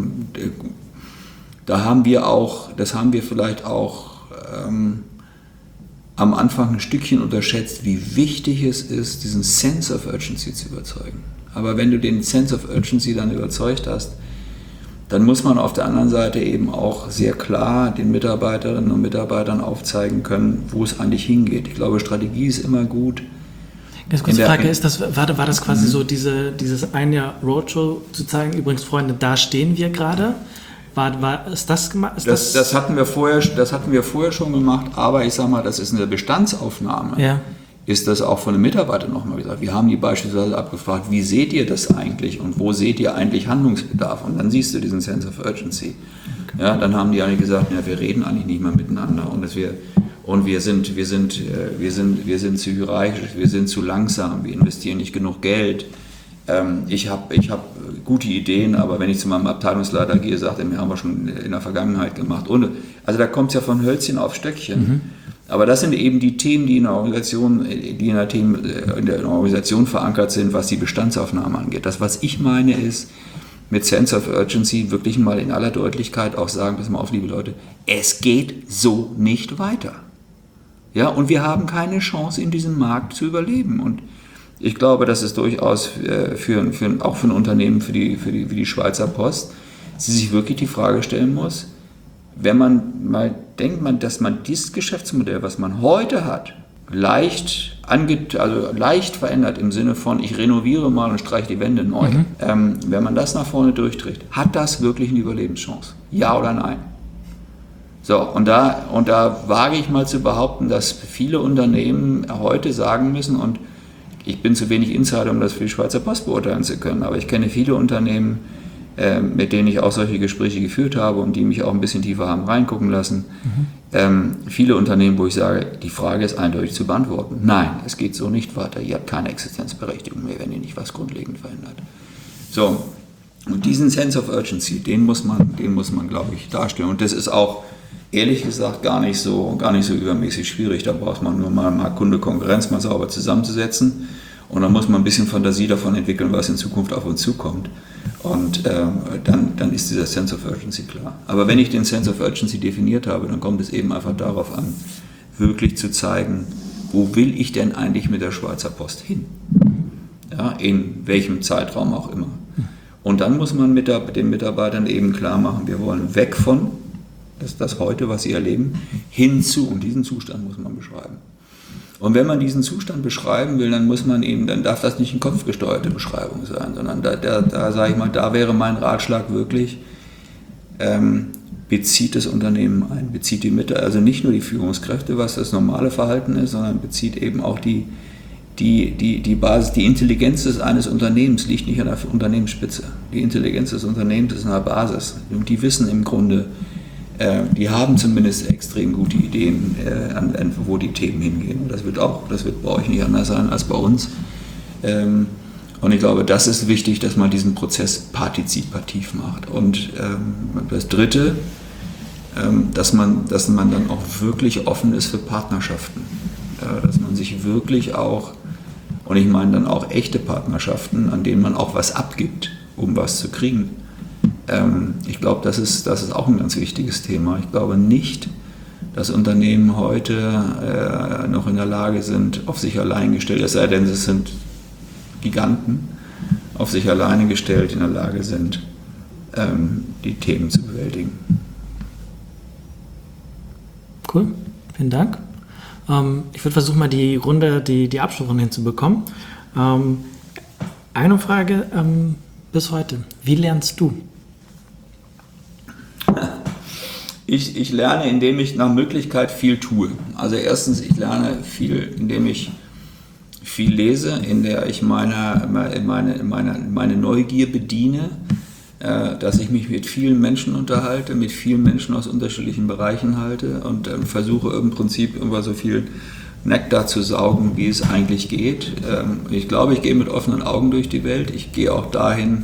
S1: Das haben wir vielleicht auch am Anfang ein Stückchen unterschätzt, wie wichtig es ist, diesen Sense of Urgency zu überzeugen. Aber wenn du den Sense of Urgency dann überzeugt hast, dann muss man auf der anderen Seite eben auch sehr klar den Mitarbeiterinnen und Mitarbeitern aufzeigen können, wo es eigentlich hingeht. Ich glaube, Strategie ist immer gut.
S2: Ganz kurze Frage, war das quasi so dieses ein Jahr Roadshow zu zeigen, übrigens Freunde, da stehen wir gerade?
S1: Das hatten wir vorher schon gemacht, aber ich sag mal, das ist eine Bestandsaufnahme. Ja. Ist das auch von den Mitarbeitern nochmal gesagt. Wir haben die beispielsweise abgefragt, wie seht ihr das eigentlich und wo seht ihr eigentlich Handlungsbedarf? Und dann siehst du diesen Sense of Urgency. Okay. Ja, dann haben die eigentlich gesagt, ja, wir reden eigentlich nicht mehr miteinander und wir sind zu hierarchisch, wir sind zu langsam, wir investieren nicht genug Geld. Ich hab gute Ideen, aber wenn ich zu meinem Abteilungsleiter gehe, sagt er, wir haben wir schon in der Vergangenheit gemacht. Also da kommt es ja von Hölzchen auf Stöckchen. Aber das sind eben die Themen, die in der Organisation verankert sind, was die Bestandsaufnahme angeht. Das, was ich meine, ist, mit Sense of Urgency wirklich mal in aller Deutlichkeit auch sagen, pass mal auf, liebe Leute, es geht so nicht weiter. Ja, und wir haben keine Chance, in diesem Markt zu überleben. Und ich glaube, dass es durchaus auch für ein Unternehmen, wie die Schweizer Post, sie sich wirklich die Frage stellen muss, wenn man mal denkt, dass man dieses Geschäftsmodell, was man heute hat, leicht verändert im Sinne von, ich renoviere mal und streiche die Wände neu. Wenn man das nach vorne durchträgt, hat das wirklich eine Überlebenschance? Ja oder nein? So, und da wage ich mal zu behaupten, dass viele Unternehmen heute sagen müssen, und ich bin zu wenig Insider, um das für die Schweizer Post beurteilen zu können, aber ich kenne viele Unternehmen, mit denen ich auch solche Gespräche geführt habe und die mich auch ein bisschen tiefer haben reingucken lassen. Viele Unternehmen, wo ich sage, die Frage ist eindeutig zu beantworten. Nein, es geht so nicht weiter. Ihr habt keine Existenzberechtigung mehr, wenn ihr nicht was grundlegend verändert. So, und diesen Sense of Urgency, den muss man, glaube ich, darstellen. Und das ist auch, ehrlich gesagt, gar nicht so übermäßig schwierig. Da braucht man nur mal Kunde-Konkurrenz mal sauber zusammenzusetzen. Und dann muss man ein bisschen Fantasie davon entwickeln, was in Zukunft auf uns zukommt. Und dann ist dieser Sense of Urgency klar. Aber wenn ich den Sense of Urgency definiert habe, dann kommt es eben einfach darauf an, wirklich zu zeigen, wo will ich denn eigentlich mit der Schweizer Post hin? Ja, in welchem Zeitraum auch immer. Und dann muss man den Mitarbeitern eben klar machen, wir wollen weg von, das ist das heute, was sie erleben, hinzu, und diesen Zustand muss man beschreiben. Und wenn man diesen Zustand beschreiben will, dann darf das nicht eine kopfgesteuerte Beschreibung sein, sondern da sage ich mal, da wäre mein Ratschlag wirklich, bezieht das Unternehmen ein, bezieht die Mitarbeiter, also nicht nur die Führungskräfte, was das normale Verhalten ist, sondern bezieht eben auch die Basis, die Intelligenz eines Unternehmens liegt nicht an der Unternehmensspitze. Die Intelligenz des Unternehmens ist an der Basis. Und die wissen im Grunde, die haben zumindest extrem gute Ideen, wo die Themen hingehen. Und das wird bei euch nicht anders sein als bei uns. Und ich glaube, das ist wichtig, dass man diesen Prozess partizipativ macht. Und das Dritte, dass man dann auch wirklich offen ist für Partnerschaften. Dass man sich wirklich auch, und ich meine dann auch echte Partnerschaften, an denen man auch was abgibt, um was zu kriegen. Ich glaube, das ist auch ein ganz wichtiges Thema. Ich glaube nicht, dass Unternehmen heute noch in der Lage sind, auf sich allein gestellt, es sei denn, sie sind Giganten, auf sich alleine gestellt in der Lage sind, die Themen zu bewältigen.
S2: Cool, vielen Dank. Ich würde versuchen, mal die Runde, die Abschlussrunde hinzubekommen. Eine Frage bis heute. Wie lernst du?
S1: Ich lerne, indem ich nach Möglichkeit viel tue. Also erstens, ich lerne viel, indem ich viel lese, in der ich meine Neugier bediene, dass ich mich mit vielen Menschen unterhalte, mit vielen Menschen aus unterschiedlichen Bereichen halte und versuche im Prinzip immer so viel Nektar zu saugen, wie es eigentlich geht. Ich glaube, ich gehe mit offenen Augen durch die Welt. Ich gehe auch dahin,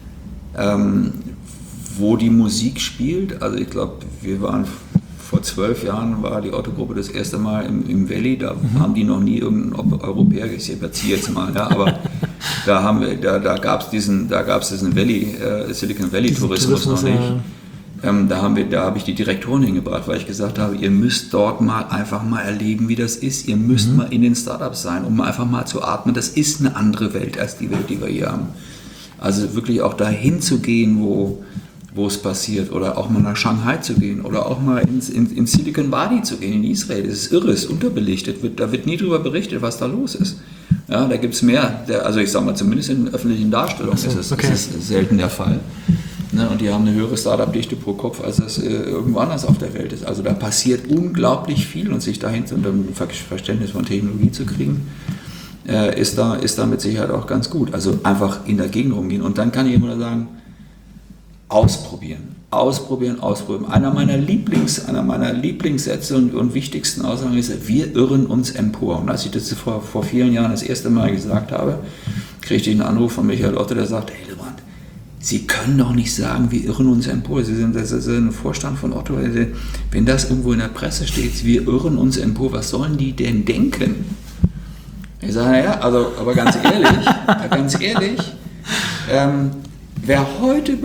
S1: wo die Musik spielt. Also ich glaube, vor 12 Jahren war die Otto-Gruppe das erste Mal im Valley, da haben die noch nie irgendeinen Europäer, ich überziehe jetzt mal, ja, aber da gab es diesen Silicon Valley Tourismus noch nicht. Da habe ich die Direktoren hingebracht, weil ich gesagt habe, ihr müsst dort einfach mal erleben, wie das ist. Ihr müsst mal in den Startups sein, um einfach mal zu atmen. Das ist eine andere Welt als die Welt, die wir hier haben. Also wirklich auch dahin zu gehen, wo es passiert, oder auch mal nach Shanghai zu gehen oder auch mal in Silicon Valley zu gehen, in Israel. Das ist irre, ist unterbelichtet. Da wird nie darüber berichtet, was da los ist. Ja, da gibt es mehr. Also ich sage mal, zumindest in öffentlichen Darstellungen ist es selten der Fall. Ne, und die haben eine höhere Startup-Dichte pro Kopf, als das irgendwo anders auf der Welt ist. Also da passiert unglaublich viel, und sich dahinter unter ein Verständnis von Technologie zu kriegen, ist da mit Sicherheit auch ganz gut. Also einfach in der Gegend rumgehen. Und dann kann ich immer sagen, ausprobieren. Einer meiner Lieblingssätze und wichtigsten Aussagen ist, wir irren uns empor. Und als ich das vor vielen Jahren das erste Mal gesagt habe, kriegte ich einen Anruf von Michael Otte, der sagte, hey Hillebrand, Sie können doch nicht sagen, wir irren uns empor. Sie sind ein Vorstand von Otto. Wenn das irgendwo in der Presse steht, wir irren uns empor, was sollen die denn denken? Ich sage, naja, also, aber ganz ehrlich, wer heute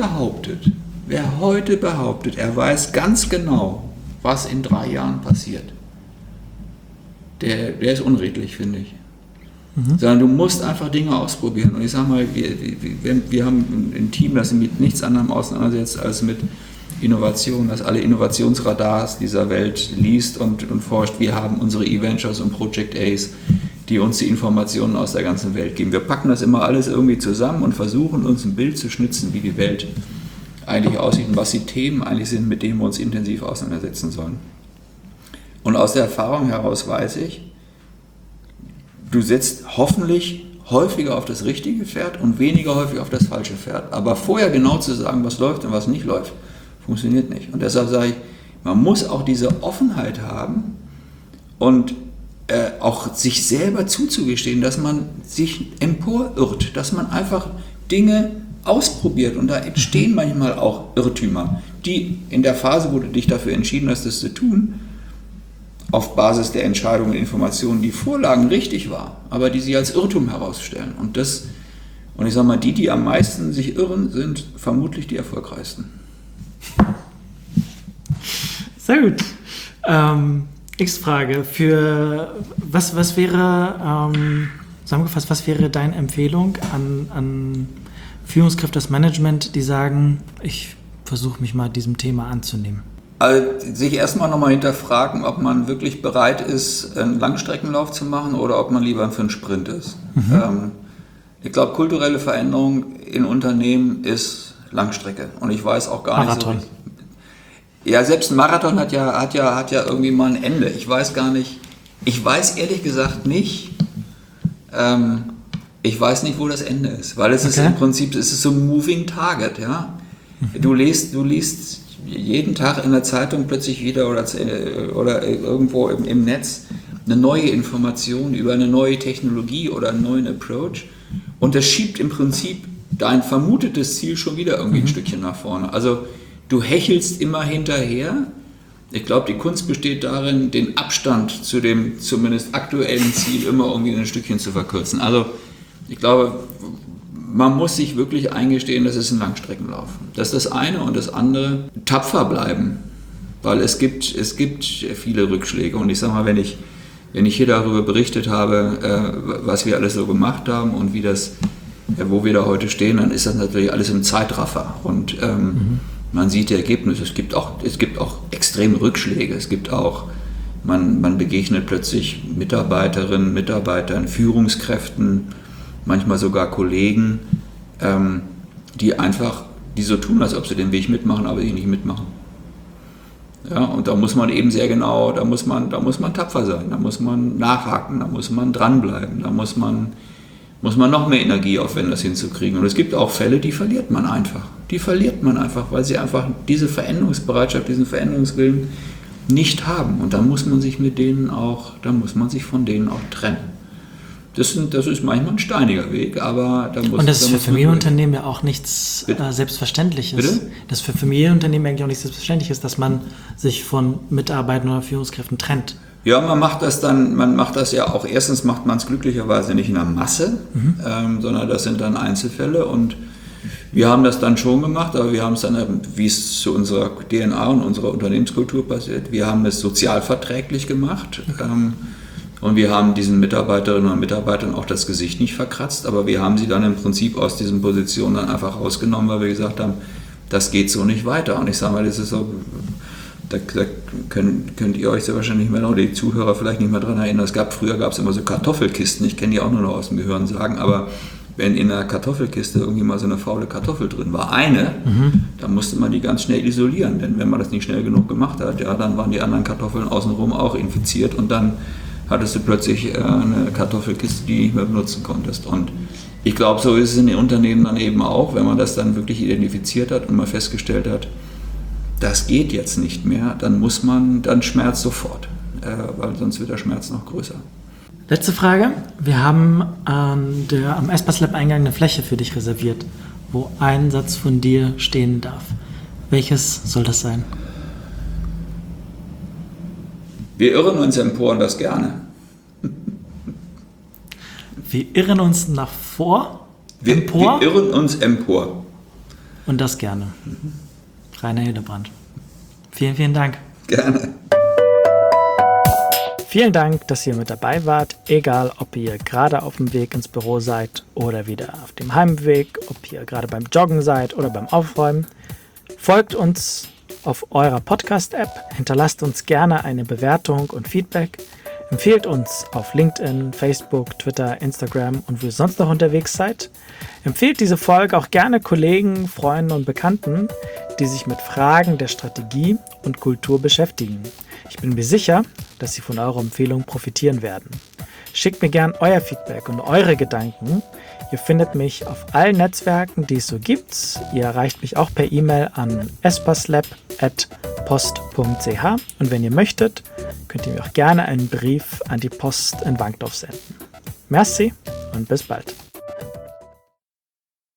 S1: behauptet, er weiß ganz genau, was in 3 Jahren passiert, der ist unredlich, finde ich. Sondern du musst einfach Dinge ausprobieren. Und ich sage mal, wir haben ein Team, das sich mit nichts anderem auseinandersetzt als mit Innovation, das alle Innovationsradars dieser Welt liest und forscht. Wir haben unsere E-Ventures und Project A's, die uns die Informationen aus der ganzen Welt geben. Wir packen das immer alles irgendwie zusammen und versuchen uns ein Bild zu schnitzen, wie die Welt eigentlich aussieht und was die Themen eigentlich sind, mit denen wir uns intensiv auseinandersetzen sollen. Und aus der Erfahrung heraus weiß ich, du setzt hoffentlich häufiger auf das richtige Pferd und weniger häufig auf das falsche Pferd. Aber vorher genau zu sagen, was läuft und was nicht läuft, funktioniert nicht. Und deshalb sage ich, man muss auch diese Offenheit haben und auch sich selber zuzugestehen, dass man sich emporirrt, dass man einfach Dinge ausprobiert. Und da entstehen manchmal auch Irrtümer, die in der Phase, wo du dich dafür entschieden hast, das zu tun, auf Basis der Entscheidungen und Informationen, die Vorlagen richtig war, aber die sich als Irrtum herausstellen. Und ich sage mal, die am meisten sich irren, sind vermutlich die erfolgreichsten.
S2: Sehr gut. X-Frage. Für was wäre, zusammengefasst, was wäre deine Empfehlung an Führungskräfte, das Management, die sagen, ich versuche mich mal diesem Thema anzunehmen?
S1: Also sich erstmal nochmal hinterfragen, ob man wirklich bereit ist, einen Langstreckenlauf zu machen oder ob man lieber für einen Sprint ist. Ich glaube, kulturelle Veränderung in Unternehmen ist Langstrecke. Und ich weiß auch gar
S3: Marathon.
S1: nicht so. Ja, selbst ein Marathon hat ja irgendwie mal ein Ende. Ich weiß ehrlich gesagt nicht, ich weiß nicht, wo das Ende ist. Weil es ist im Prinzip, es ist so ein moving target, ja. Du liest jeden Tag in der Zeitung plötzlich wieder oder irgendwo im Netz eine neue Information über eine neue Technologie oder einen neuen Approach und das schiebt im Prinzip dein vermutetes Ziel schon wieder irgendwie ein Stückchen nach vorne. Also du hechelst immer hinterher. Ich glaube, die Kunst besteht darin, den Abstand zu dem zumindest aktuellen Ziel immer irgendwie ein Stückchen zu verkürzen. Also ich glaube, man muss sich wirklich eingestehen, das ist ein Langstreckenlauf. Das ist das eine und das andere, tapfer bleiben, weil es gibt viele Rückschläge und ich sage mal, wenn ich hier darüber berichtet habe, was wir alles so gemacht haben und wo wir da heute stehen, dann ist das natürlich alles im Zeitraffer und man sieht die Ergebnisse. Es gibt auch extreme Rückschläge. Es gibt auch, man begegnet plötzlich Mitarbeiterinnen, Mitarbeitern, Führungskräften, manchmal sogar Kollegen, die so tun, als ob sie den Weg mitmachen, aber die nicht mitmachen. Ja, und da muss man eben sehr genau, da muss man tapfer sein, da muss man nachhaken, da muss man dranbleiben, da muss man noch mehr Energie aufwenden, das hinzukriegen. Und es gibt auch Fälle, die verliert man einfach. Weil sie einfach diese Veränderungsbereitschaft, diesen Veränderungswillen nicht haben. Und dann muss man sich von denen auch trennen. Das ist manchmal ein steiniger Weg, aber da muss.
S2: Und das ist für Familienunternehmen ja auch nichts Selbstverständliches.
S1: Bitte?
S2: Das ist für Familienunternehmen eigentlich auch nichts Selbstverständliches, dass man sich von Mitarbeitern oder Führungskräften trennt.
S1: Ja, man macht das ja auch, erstens macht man es glücklicherweise nicht in der Masse, sondern das sind dann Einzelfälle und wir haben das dann schon gemacht, aber wir haben es dann, wie es zu unserer DNA und unserer Unternehmenskultur passiert, wir haben es sozialverträglich gemacht. Und wir haben diesen Mitarbeiterinnen und Mitarbeitern auch das Gesicht nicht verkratzt, aber wir haben sie dann im Prinzip aus diesen Positionen dann einfach rausgenommen, weil wir gesagt haben, das geht so nicht weiter. Und ich sage mal, das ist so, da könnt ihr euch sehr wahrscheinlich nicht mehr, oder die Zuhörer vielleicht nicht mehr daran erinnern, früher gab es immer so Kartoffelkisten, ich kenne die auch nur noch aus dem Gehirn sagen, aber wenn in der Kartoffelkiste irgendwie mal so eine faule Kartoffel drin war, dann musste man die ganz schnell isolieren, denn wenn man das nicht schnell genug gemacht hat, ja, dann waren die anderen Kartoffeln außenrum auch infiziert und dann hattest du plötzlich eine Kartoffelkiste, die du nicht mehr benutzen konntest. Und ich glaube, so ist es in den Unternehmen dann eben auch, wenn man das dann wirklich identifiziert hat und mal festgestellt hat, das geht jetzt nicht mehr, dann schmerzt sofort, weil sonst wird der Schmerz noch größer.
S2: Letzte Frage. Wir haben am Espas Lab Eingang eine Fläche für dich reserviert, wo ein Satz von dir stehen darf. Welches soll das sein?
S1: Wir irren uns empor und das gerne.
S2: Wir irren uns nach vor, empor.
S1: Wir irren uns empor.
S2: Und das gerne. Rainer Hillebrand. Vielen, vielen Dank.
S1: Gerne.
S2: Vielen Dank, dass ihr mit dabei wart, egal ob ihr gerade auf dem Weg ins Büro seid oder wieder auf dem Heimweg, ob ihr gerade beim Joggen seid oder beim Aufräumen. Folgt uns auf eurer Podcast-App, hinterlasst uns gerne eine Bewertung und Feedback, empfehlt uns auf LinkedIn, Facebook, Twitter, Instagram und wo ihr sonst noch unterwegs seid. Empfehlt diese Folge auch gerne Kollegen, Freunden und Bekannten, die sich mit Fragen der Strategie und Kultur beschäftigen. Ich bin mir sicher, dass sie von eurer Empfehlung profitieren werden. Schickt mir gern euer Feedback und eure Gedanken. Ihr findet mich auf allen Netzwerken, die es so gibt. Ihr erreicht mich auch per E-Mail an espaslab@post.ch und wenn ihr möchtet, könnt ihr mir auch gerne einen Brief an die Post in Wankdorf senden. Merci und bis bald.